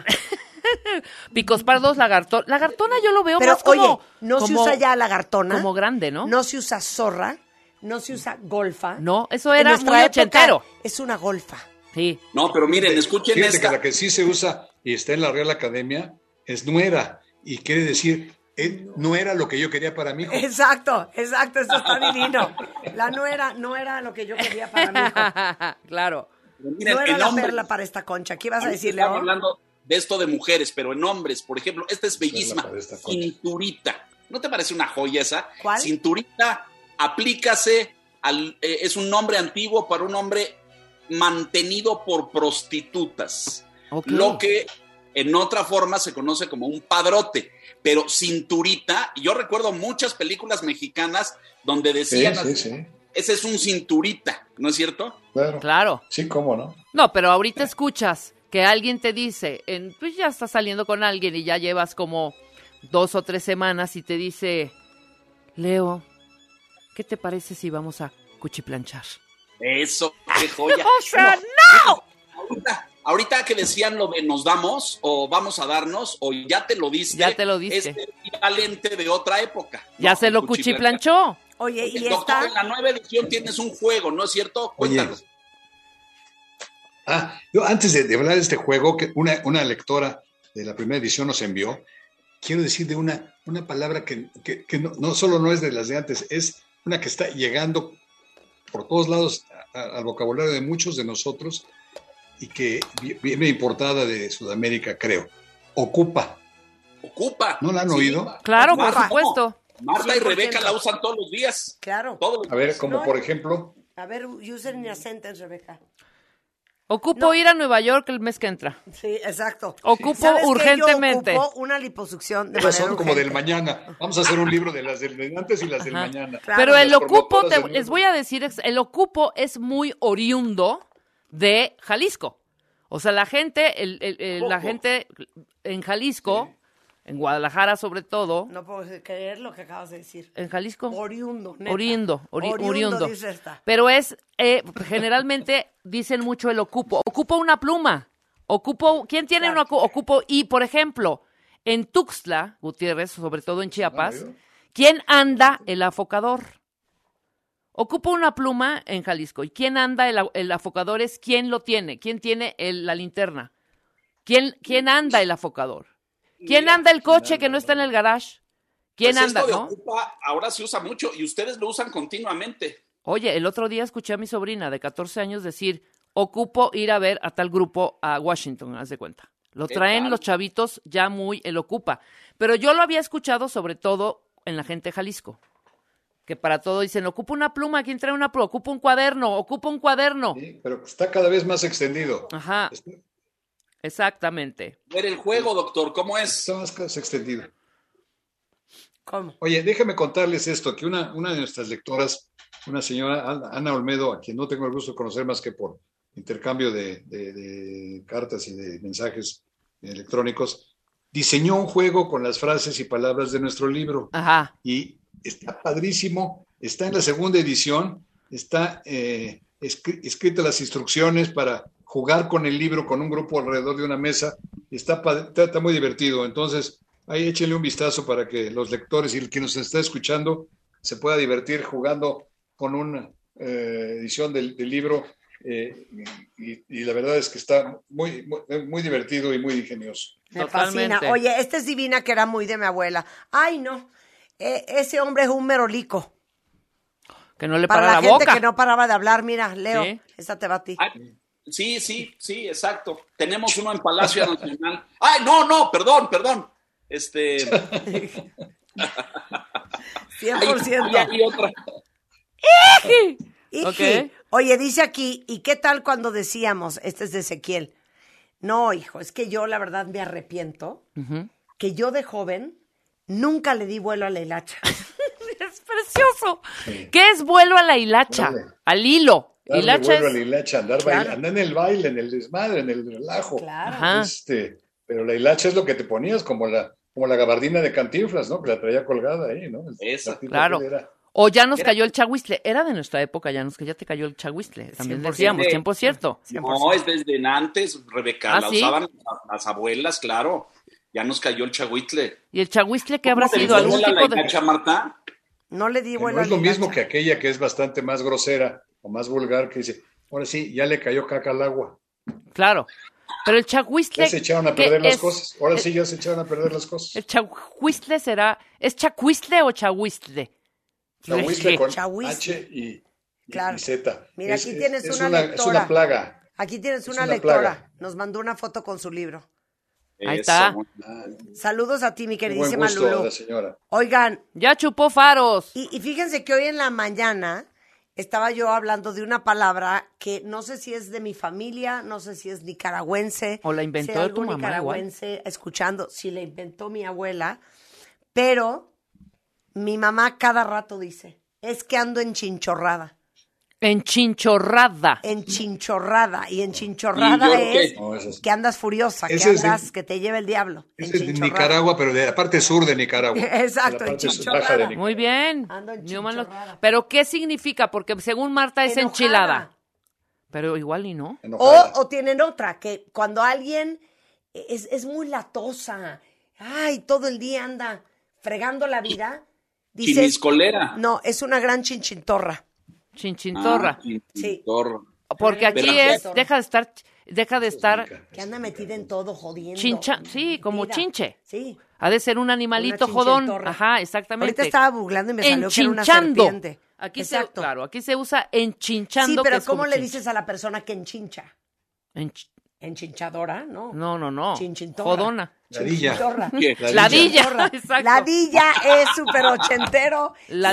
Picos pardos, lagartona. Lagartona yo lo veo pero, más como... Oye, no se usa ya lagartona. Como grande, ¿no? No se usa zorra. No se usa golfa. No, eso era muy ochentero. Es una golfa. Sí. No, pero miren, escuchen esta. Que la que sí se usa y está en la Real Academia es nuera. Y quiere decir, no era lo que yo quería para mi hijo. Exacto, eso está divino. La nuera no era lo que yo quería para mi hijo. Claro. Miren, no era la perla para esta concha. ¿Qué ibas a decir, Leo? Estamos hablando de esto de mujeres, pero en hombres. Por ejemplo, esta es bellísima. Cinturita. ¿No te parece una joya esa? ¿Cuál? Cinturita. Aplícase es un nombre antiguo para un hombre mantenido por prostitutas. Okay. Lo que en otra forma se conoce como un padrote. Pero cinturita, yo recuerdo muchas películas mexicanas donde decían, sí. Ese es un cinturita, ¿no es cierto? Claro. Sí, ¿cómo no? No, pero ahorita escuchas que alguien te dice, pues ya estás saliendo con alguien y ya llevas como 2 o 3 semanas y te dice, Leo, ¿qué te parece si vamos a cuchiplanchar? Eso, qué joya. ¡O sea, no! Ahorita que decían lo de nos damos, o vamos a darnos, o ya te lo diste. Ya te lo diste. Es equivalente de otra época. Ya ¿no? Se lo cuchiplanchó. Oye, y doctor, en la nueva edición tienes un juego, ¿no es cierto? Cuéntanos. Oye. Yo antes de hablar de este juego, que una lectora de la primera edición nos envió, quiero decir de una palabra que no solo no es de las de antes, es una que está llegando por todos lados al vocabulario de muchos de nosotros y que viene importada de Sudamérica, creo. Ocupa. ¿Ocupa? ¿No la han oído? Claro, por supuesto. Marta 100%. Y Rebeca la usan todos los días. Claro. A ver, como por ejemplo. A ver, use it in a sentence, Rebeca. Ocupo ir a Nueva York el mes que entra. Sí, exacto. Ocupo urgentemente. Yo ocupo una liposucción de manera son como urgente. Del mañana. Vamos a hacer un libro de las del antes y las del mañana. Claro. Pero el ocupo, les voy a decir, el ocupo es muy oriundo de Jalisco. O sea, la gente en Jalisco, en Guadalajara sobre todo. No puedo creer lo que acabas de decir. ¿En Jalisco? Oriundo, neta. Oriundo. Dice esta. Pero es, generalmente dicen mucho el ocupo. Ocupo una pluma. ¿Quién tiene una ocupo? Y, por ejemplo, en Tuxtla, Gutiérrez, sobre todo en Chiapas, ¿quién anda el afocador? Ocupo una pluma en Jalisco. ¿Y quién anda el afocador? Es quién lo tiene. ¿Quién tiene la linterna? ¿Quién anda el afocador? ¿Quién anda el coche que no está en el garage? ¿Quién pues anda? Esto de ¿no? Ocupa ahora se usa mucho y ustedes lo usan continuamente. Oye, el otro día escuché a mi sobrina de 14 años decir, ocupo ir a ver a tal grupo a Washington, haz de cuenta. Lo traen los chavitos ya muy el ocupa. Pero yo lo había escuchado sobre todo en la gente de Jalisco. Que para todo dicen, ocupa una pluma, ¿quién trae una pluma? Ocupa un cuaderno. Sí, pero está cada vez más extendido. Ajá. Exactamente. Ver el juego, doctor, ¿cómo es? Está más extendido. ¿Cómo? Oye, déjame contarles esto, que una de nuestras lectoras, una señora, Ana Olmedo, a quien no tengo el gusto de conocer más que por intercambio de cartas y de mensajes electrónicos, diseñó un juego con las frases y palabras de nuestro libro. Ajá. Y está padrísimo, está en la segunda edición, está escritas las instrucciones para jugar con el libro con un grupo alrededor de una mesa, está muy divertido. Entonces, ahí échenle un vistazo para que los lectores y el que nos está escuchando se pueda divertir jugando con una edición del libro y la verdad es que está muy, muy, muy divertido y muy ingenioso. Me fascina. Oye, esta es divina, que era muy de mi abuela. Ay, no, ese hombre es un merolico. Que no le para la boca. Para la gente que no paraba de hablar, mira, Leo, ¿sí? Esta te va a ti. Ay, sí, exacto. Tenemos uno en Palacio Nacional. Ay, no, perdón. 100%. Hay otra. Okay. Oye, dice aquí, ¿y qué tal cuando decíamos, este es de Ezequiel? No, hijo, es que yo la verdad me arrepiento que yo de joven nunca le di vuelo a la hilacha. Es precioso. Sí. ¿Qué es vuelo a la hilacha? Al hilo. Hilacha vuelo a la hilacha, andar en el baile, en el desmadre, en el relajo. Claro. Pero la hilacha es lo que te ponías, como la gabardina de Cantinflas, ¿no? Que la traía colgada ahí, ¿no? Eso, claro. O ya nos cayó el chahuistle. Era de nuestra época, ya te cayó el chahuistle. También decíamos, 100%. No, es desde antes, Rebeca. La usaban las abuelas, claro. Ya nos cayó el chahuistle. ¿Y el chahuistle qué habrá sido? ¿Algún tipo de hilacha, Marta? No le di vuelo a la hilacha. No es lo mismo que aquella que es bastante más grosera o más vulgar, que dice, ahora sí, ya le cayó caca al agua. Claro. Pero el chahuistle... Ya se echaron a perder las cosas. Ahora sí ya se echaron a perder las cosas. El chahuistle será... ¿Es chacuistle o chahuistle? Chahuistle con H y Z. Mira, aquí tienes una lectora. Es una plaga. Aquí tienes una lectora. Plaga. Nos mandó una foto con su libro. Ahí está. Saludos a ti, mi queridísima Lulu. La señora. Oigan. Ya chupó faros. Y fíjense que hoy en la mañana estaba yo hablando de una palabra que no sé si es de mi familia, no sé si es nicaragüense. O la inventó tu mamá. Nicaragüense igual. Escuchando, si la inventó mi abuela. Pero mi mamá cada rato dice, es que ando enchinchorrada. Enchinchorrada. Enchinchorrada. Y enchinchorrada es que andas furiosa, que te lleve el diablo. Es de Nicaragua, pero de la parte sur de Nicaragua. Exacto, enchinchorrada. Muy bien. Pero ¿qué significa? Porque según Marta es enchilada. Pero igual y no. O tienen otra, que cuando alguien es muy latosa, ay, todo el día anda fregando la vida. Chiniscolera. No, es una gran chinchintorra. Chinchintorra. Sí. Porque aquí deja de estar. Que anda metida en todo, jodiendo. Sí, como chinche. Sí. Ha de ser un animalito jodón. Ajá, exactamente. Ahorita estaba googlando y me salió que era una serpiente. Aquí se usa enchinchando. Sí, pero ¿cómo le dices a la persona que enchincha? Enchinchadora, ¿no? No. Chinchintorra. Jodona. Ladilla. Ladilla, exacto. Ladilla es súper ochentero.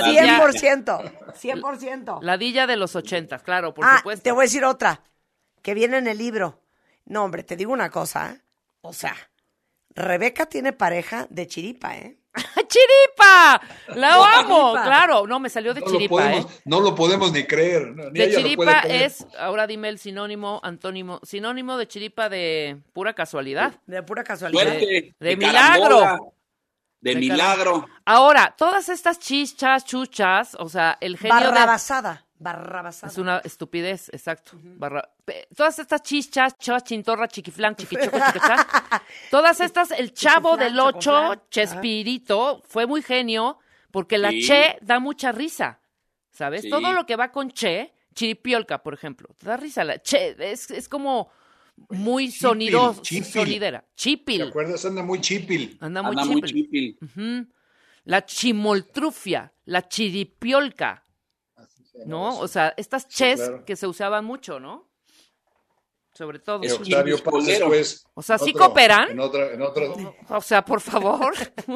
100%. Ladilla de los 80, claro, por supuesto. Te voy a decir otra, que viene en el libro. No, hombre, te digo una cosa, o sea, Rebeca tiene pareja de chiripa, ¿eh? ¡Chiripa! ¡La amo! Claro, no, me salió de chiripa, No lo podemos ni creer. Ni de chiripa es, ahora dime el sinónimo de chiripa de pura casualidad. De pura casualidad. De milagro. De milagro. Ahora, todas estas chichas, chuchas, o sea, el genio Barrabasada. Es una estupidez, exacto. Todas estas chichas, chintorra, chiquiflán, chiquichoco, chiquichá. Todas estas, el Chavo del 8, Chespirito, fue muy genio porque la Che da mucha risa, ¿sabes? Sí. Todo lo que va con Che, chiripiolca, por ejemplo, te da risa. La Che es como muy sonidera. Chipil. ¿Te acuerdas? Anda muy chipil. Anda muy chipil. La chimoltrufia, la chiripiolca. ¿No? O sea, estas ches que se usaban mucho, ¿no? Sobre todo. Octavio Paz después. O sea, ¿sí cooperan? En otro. O sea, por favor.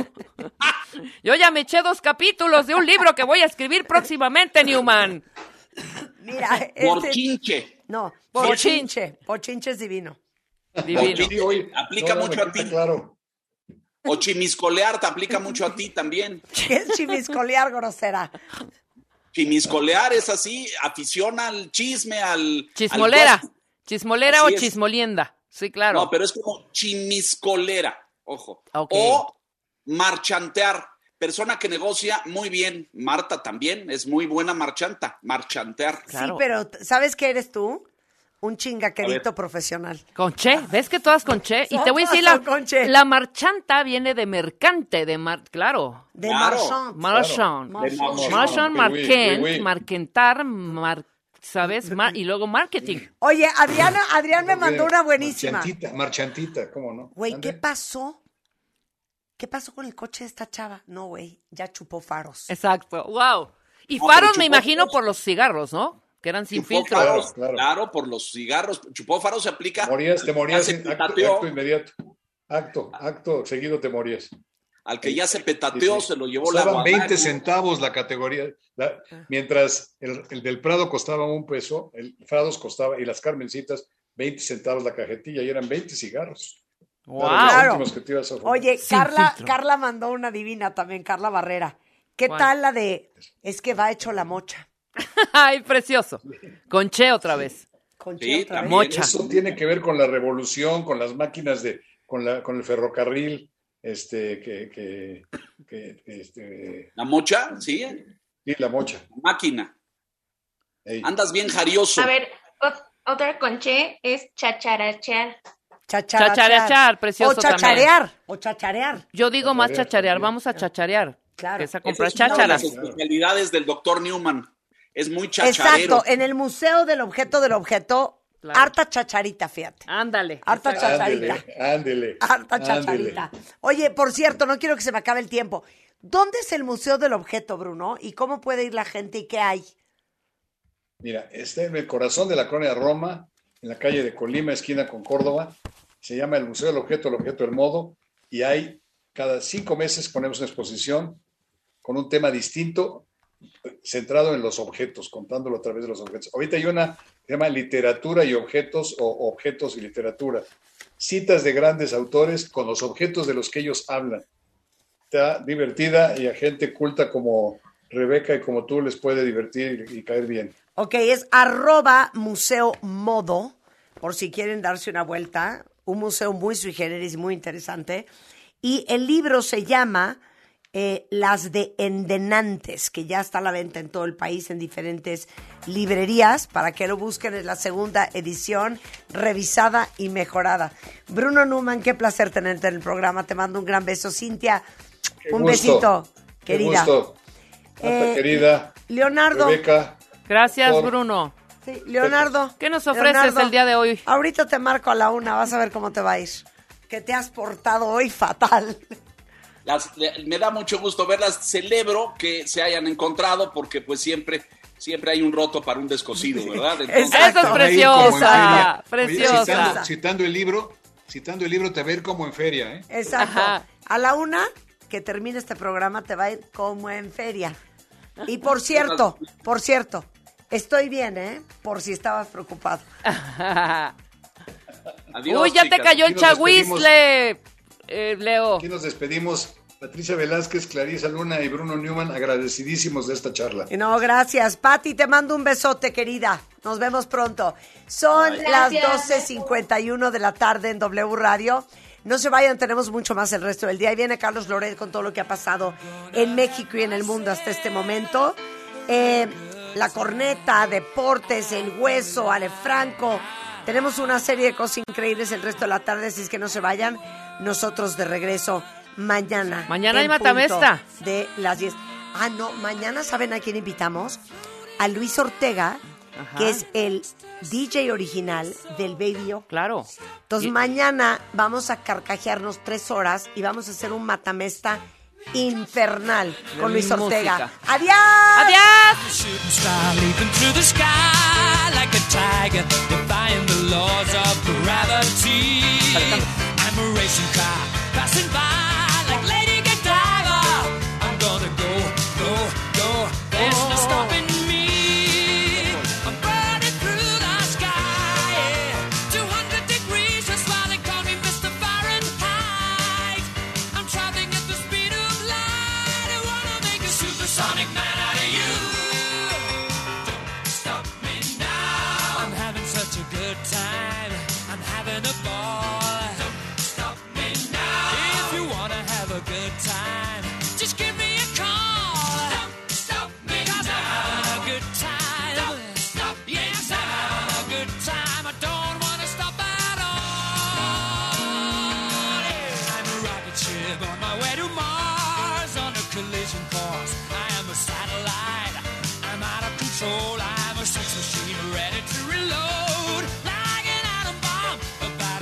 Yo ya me eché 2 capítulos de un libro que voy a escribir próximamente, Newman. Mira, Porchinche. No, Porchinche. Porchinche es divino. Porchinche aplica mucho a ti. Claro. O chimiscolear te aplica mucho a ti también. ¿Qué es chimiscolear, grosera? Chimiscolear es así, afición al chisme, al... Chismolera. Chismolera o chismolienda. Sí, claro. No, pero es como chimiscolera, ojo. Okay. O marchantear. Persona que negocia muy bien. Marta también es muy buena marchantear. Claro. Sí, pero ¿sabes qué eres tú? Un chingaquerito profesional. Con che, ¿ves que todas con che? Y te voy a decir, la marchanta viene de mercante, claro. De marchand. Marchand, marquentar, ¿sabes? Y luego marketing. Oye, Adrián me mandó una buenísima. Marchantita, ¿cómo no? Güey, ¿qué pasó? ¿Qué pasó con el coche de esta chava? No, güey, ya chupó faros. Exacto, wow. Y faros me imagino por los cigarros, ¿no? Que eran sin filtro. Claro, por los cigarros. Chupó faros se aplica. Te morías acto inmediato. Acto seguido te morías. Al que ya se petateó, se lo llevó la guadaña. 20 centavos la categoría. Mientras el del Prado costaba $1, el Frados costaba, y las Carmencitas, 20 centavos la cajetilla, y eran 20 cigarros. Wow. Claro. Oye, Carla mandó una divina también, Carla Barrera. ¿Qué tal la de es que va hecho la mocha? Ay, precioso. Con che otra vez. Con che otra vez. Mocha. Eso tiene que ver con la revolución, con las máquinas con el ferrocarril, ¿La mocha? Sí. Sí, la mocha. Máquina. Ey. Andas bien jarioso. A ver, otra con che es chacharachear. Chacharear, precioso también. O chacharear. Yo digo más chacharear, vamos a chacharear. Claro. Es a comprar chácharas. Las especialidades del doctor Newman. Es muy chacharero. Exacto, en el Museo del Objeto, claro. Harta chacharita, fíjate. Ándale. Harta chacharita. Ándele. Harta chacharita. Oye, por cierto, no quiero que se me acabe el tiempo. ¿Dónde es el Museo del Objeto, Bruno? ¿Y cómo puede ir la gente y qué hay? Mira, está en el corazón de la colonia Roma, en la calle de Colima, esquina con Córdoba. Se llama el Museo del Objeto, el Objeto del Modo. Y hay, cada 5 meses ponemos una exposición con un tema distinto, centrado en los objetos, contándolo a través de los objetos. Ahorita hay una que se llama Literatura y Objetos, o Objetos y Literatura. Citas de grandes autores con los objetos de los que ellos hablan. Está divertida y a gente culta como Rebeca y como tú les puede divertir y caer bien. Ok, es @Museo Modo, por si quieren darse una vuelta. Un museo muy sui generis, muy interesante. Y el libro se llama Las de Endenantes, que ya está a la venta en todo el país en diferentes librerías. Para que lo busquen, es la segunda edición, revisada y mejorada. Bruno Newman, qué placer tenerte en el programa. Te mando un gran beso. Cintia, un besito, querida. Qué gusto. Querida. Leonardo. Rebeca. Gracias, Bruno. Sí, Leonardo. ¿Qué nos ofreces el día de hoy? Ahorita te marco a la 1, vas a ver cómo te va a ir. Que te has portado hoy fatal. Me da mucho gusto verlas. Celebro que se hayan encontrado porque pues siempre siempre hay un roto para un descosido, ¿verdad? Entonces, ¡eso es preciosa! ¡Preciosa! Oye, citando el libro, te va a ir como en feria, ¿eh? Exacto. Ajá. A la 1 que termine este programa te va a ir como en feria. Y por cierto, estoy bien, ¿eh? Por si estabas preocupado. Adiós, uy, ya chicas. Te cayó el chahuizle, Leo. Aquí nos despedimos. Patricia Velázquez, Clarisa Luna y Bruno Newman, agradecidísimos de esta charla. No, gracias. Pati, te mando un besote, querida. Nos vemos pronto. Son las 12:51 de la tarde en W Radio. No se vayan, tenemos mucho más el resto del día. Ahí viene Carlos Loret con todo lo que ha pasado en México y en el mundo hasta este momento. La corneta, deportes, el hueso, Ale Franco. Tenemos una serie de cosas increíbles el resto de la tarde, así es que no se vayan. Nosotros de regreso mañana. Mañana hay Matamesta. De las 10. Ah, no, mañana, ¿saben a quién invitamos? A Luis Ortega, que es el DJ original del Baby O. Claro. Entonces mañana vamos a carcajearnos 3 horas y vamos a hacer un Matamesta infernal con Luis Ortega. ¡Adiós! ¡Adiós! There's no stopping me. I'm burning through the sky. 200 degrees, that's why they call me Mr. Fahrenheit. I'm traveling at the speed of light. I wanna make a supersonic man out of you. Don't stop me now. I'm having such a good time. I'm having a ball. Don't stop me now. If you wanna have a good time, just give me a call. Collision course. I am a satellite. I'm out of control. I'm a sex machine ready to reload. Like an atom bomb about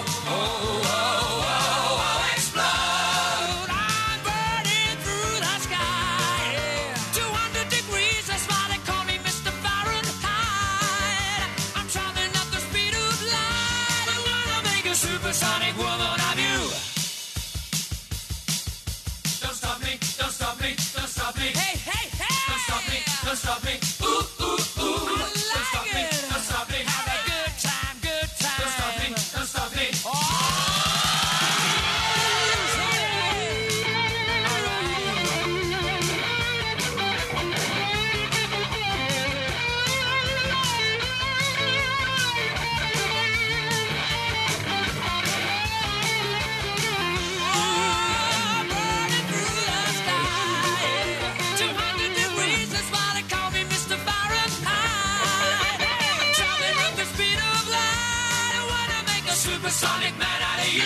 to explode. I'm burning through the sky. 200 degrees, that's why they call me Mr. Fahrenheit. I'm traveling at the speed of light. I wanna make a supersonic woman of you. Don't stop me. Don't stop me, don't stop me. Hey, hey, hey! Don't stop me, don't stop me. Ooh, ooh, ooh. I like don't stop me, don't stop me. Have a good time, good time. Don't stop me, don't stop me. Supersonic man out of you.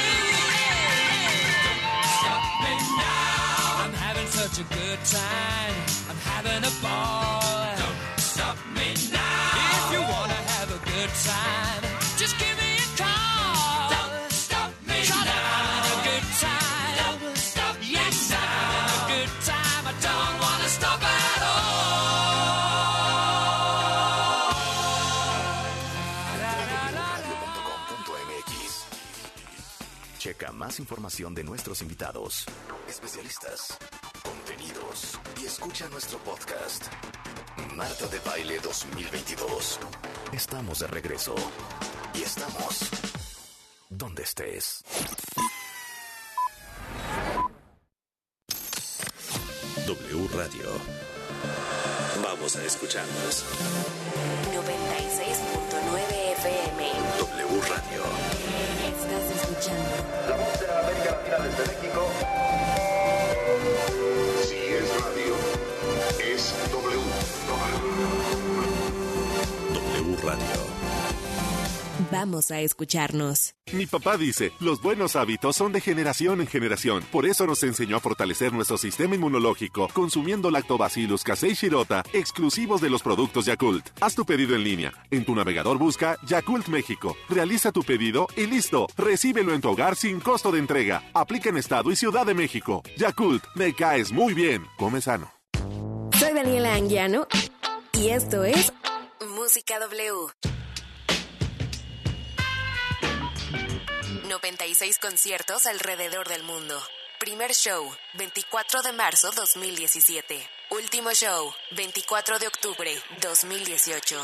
Stop me now. I'm having such a good time. I'm having a ball. Don't stop me now. If you wanna have a good time, just give me a call. Don't stop me now. I'm having a good time. Don't stop me now. I'm having a good time. I don't wanna stop at all. Checa más información de nuestros invitados, especialistas, contenidos y escucha nuestro podcast. Marta de Baile 2022. Estamos de regreso y estamos donde estés. W Radio. Vamos a escucharnos. 96.9 FM. W Radio. Estás escuchando La voz de América Latina desde México. Si es radio, es W. W Radio. Vamos a escucharnos. Mi papá dice, los buenos hábitos son de generación en generación. Por eso nos enseñó a fortalecer nuestro sistema inmunológico consumiendo Lactobacillus casei shirota, exclusivos de los productos Yakult. Haz tu pedido en línea. En tu navegador busca Yakult México. Realiza tu pedido y listo. Recíbelo en tu hogar sin costo de entrega. Aplica en Estado y Ciudad de México. Yakult, me caes muy bien. Come sano. Soy Daniela Anguiano. Y esto es Música W. 96 conciertos alrededor del mundo. Primer show, 24 de marzo 2017. Último show, 24 de octubre 2018.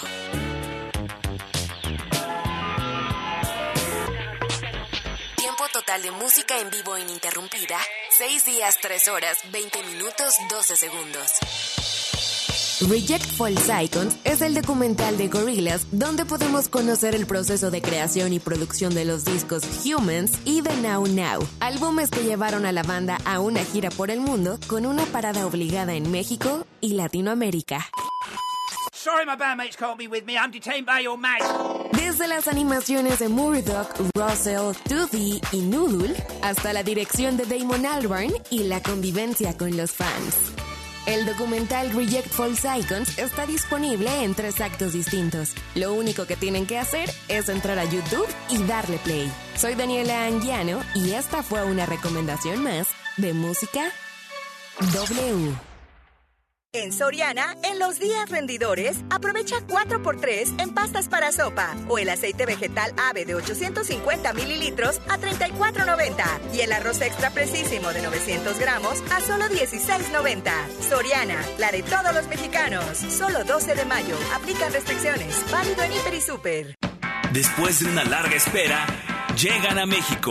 Tiempo total de música en vivo ininterrumpida, 6 días, 3 horas, 20 minutos, 12 segundos. Rejectful Icons es el documental de Gorillaz donde podemos conocer el proceso de creación y producción de los discos Humans y The Now Now, álbumes que llevaron a la banda a una gira por el mundo con una parada obligada en México y Latinoamérica. Sorry, my bandmates can't be with me. I'm detained by your mate. Desde las animaciones de Murdoch, Russell, 2D y Noodle, hasta la dirección de Damon Albarn y la convivencia con los fans. El documental Rejectful Icons está disponible en 3 actos distintos. Lo único que tienen que hacer es entrar a YouTube y darle play. Soy Daniela Anguiano y esta fue una recomendación más de Música W. En Soriana, en los días rendidores, aprovecha 4x3 en pastas para sopa o el aceite vegetal Ave de 850 mililitros a $34.90 y el arroz extra precisísimo de 900 gramos a solo $16.90. Soriana, la de todos los mexicanos. Solo 12 de mayo. Aplican restricciones. Válido en Hiper y Super. Después de una larga espera, llegan a México.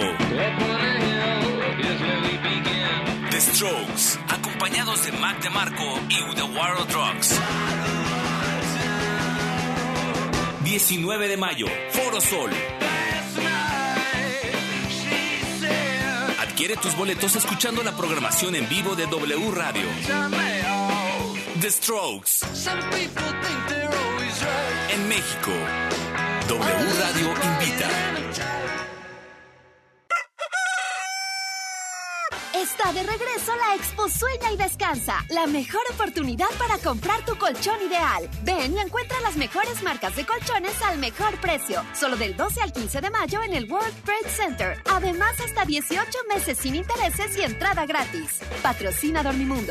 The Strokes, acompañados de Mac DeMarco y The War of Drugs. 19 de mayo, Foro Sol. Adquiere tus boletos escuchando la programación en vivo de W Radio. The Strokes. En México. W Radio invita. Está de regreso la Expo Sueña y Descansa, la mejor oportunidad para comprar tu colchón ideal. Ven y encuentra las mejores marcas de colchones al mejor precio. Solo del 12 al 15 de mayo en el World Trade Center. Además, hasta 18 meses sin intereses y entrada gratis. Patrocina Dormimundo.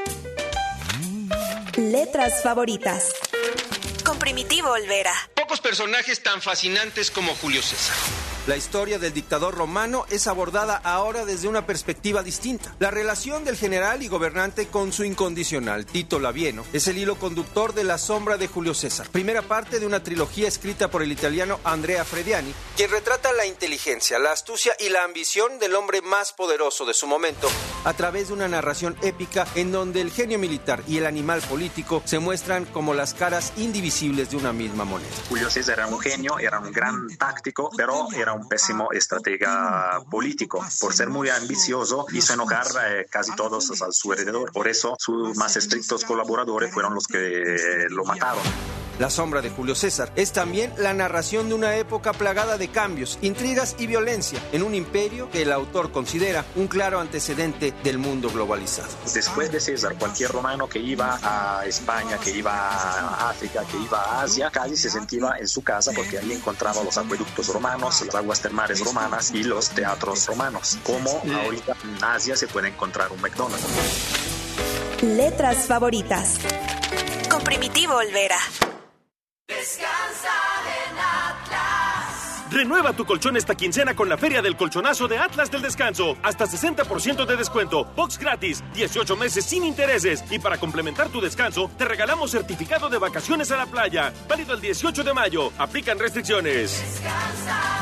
Letras favoritas. Con Primitivo Olvera. Pocos personajes tan fascinantes como Julio César. La historia del dictador romano es abordada ahora desde una perspectiva distinta. La relación del general y gobernante con su incondicional, Tito Labieno, es el hilo conductor de La sombra de Julio César, primera parte de una trilogía escrita por el italiano Andrea Frediani, quien retrata la inteligencia, la astucia y la ambición del hombre más poderoso de su momento, a través de una narración épica en donde el genio militar y el animal político se muestran como las caras indivisibles de una misma moneda. Julio César era un genio, era un gran táctico, pero era un pésimo estratega político. Por ser muy ambicioso, hizo enojar casi todos a su alrededor. Por eso, sus más estrictos colaboradores fueron los que lo mataron. La sombra de Julio César es también la narración de una época plagada de cambios, intrigas y violencia en un imperio que el autor considera un claro antecedente del mundo globalizado. Después de César, cualquier romano que iba a España, que iba a África, que iba a Asia, casi se sentía en su casa porque ahí encontraba los acueductos romanos, las aguas termales romanas y los teatros romanos. Como ahorita en Asia se puede encontrar un McDonald's. Letras favoritas. Con Primitivo Olvera. Descansa en Atlas. Renueva tu colchón esta quincena con la Feria del Colchonazo de Atlas del Descanso. Hasta 60% de descuento, box gratis, 18 meses sin intereses. Y para complementar tu descanso, te regalamos certificado de vacaciones a la playa. Válido el 18 de mayo. Aplican restricciones. Descansa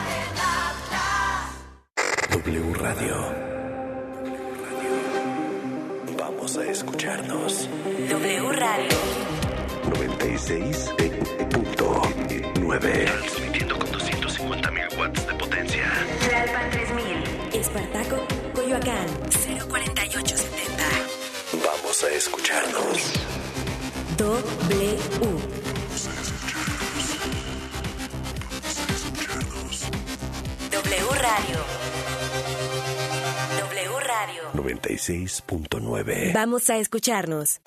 en Atlas. W Radio. Vamos a escucharnos. W Radio 96.9. Transmitiendo con 250.000 watts de potencia. Tlalpan 3000. Espartaco, Coyoacán 04870. Vamos a escucharnos. W. W Radio. W Radio 96.9. Vamos a escucharnos.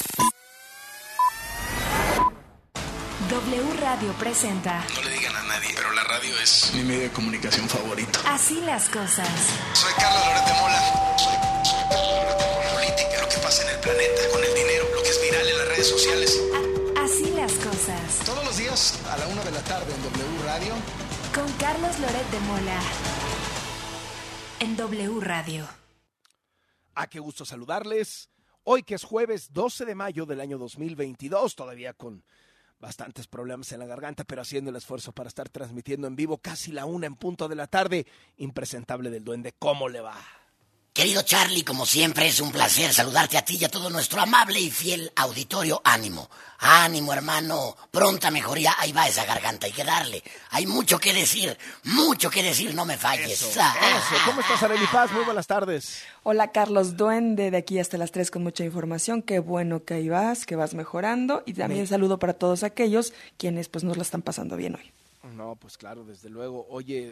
W Radio presenta. No le digan a nadie, pero la radio es mi medio de comunicación favorito. Así las cosas. Soy Carlos Loret de Mola. Soy política, lo que pasa en el planeta, con el dinero, lo que es viral en las redes sociales. Así cosas. Todos los días a la 1 de la tarde en W Radio. Con Carlos Loret de Mola. En W Radio. Qué gusto saludarles. Hoy que es jueves 12 de mayo del año 2022, todavía con bastantes problemas en la garganta, pero haciendo el esfuerzo para estar transmitiendo en vivo casi la 1 en punto de la tarde. Impresentable del Duende, ¿cómo le va? Querido Charlie, como siempre es un placer saludarte a ti y a todo nuestro amable y fiel auditorio. Ánimo, ánimo hermano, pronta mejoría, ahí va esa garganta, hay que darle. Hay mucho que decir, no me falles. Eso. ¿Cómo estás, Arely Paz? Muy buenas tardes. Hola Carlos, Duende, de aquí hasta las 3 con mucha información. Qué bueno que ahí vas, que vas mejorando. Y también saludo para todos aquellos quienes pues nos la están pasando bien hoy. No, pues claro, desde luego. Oye,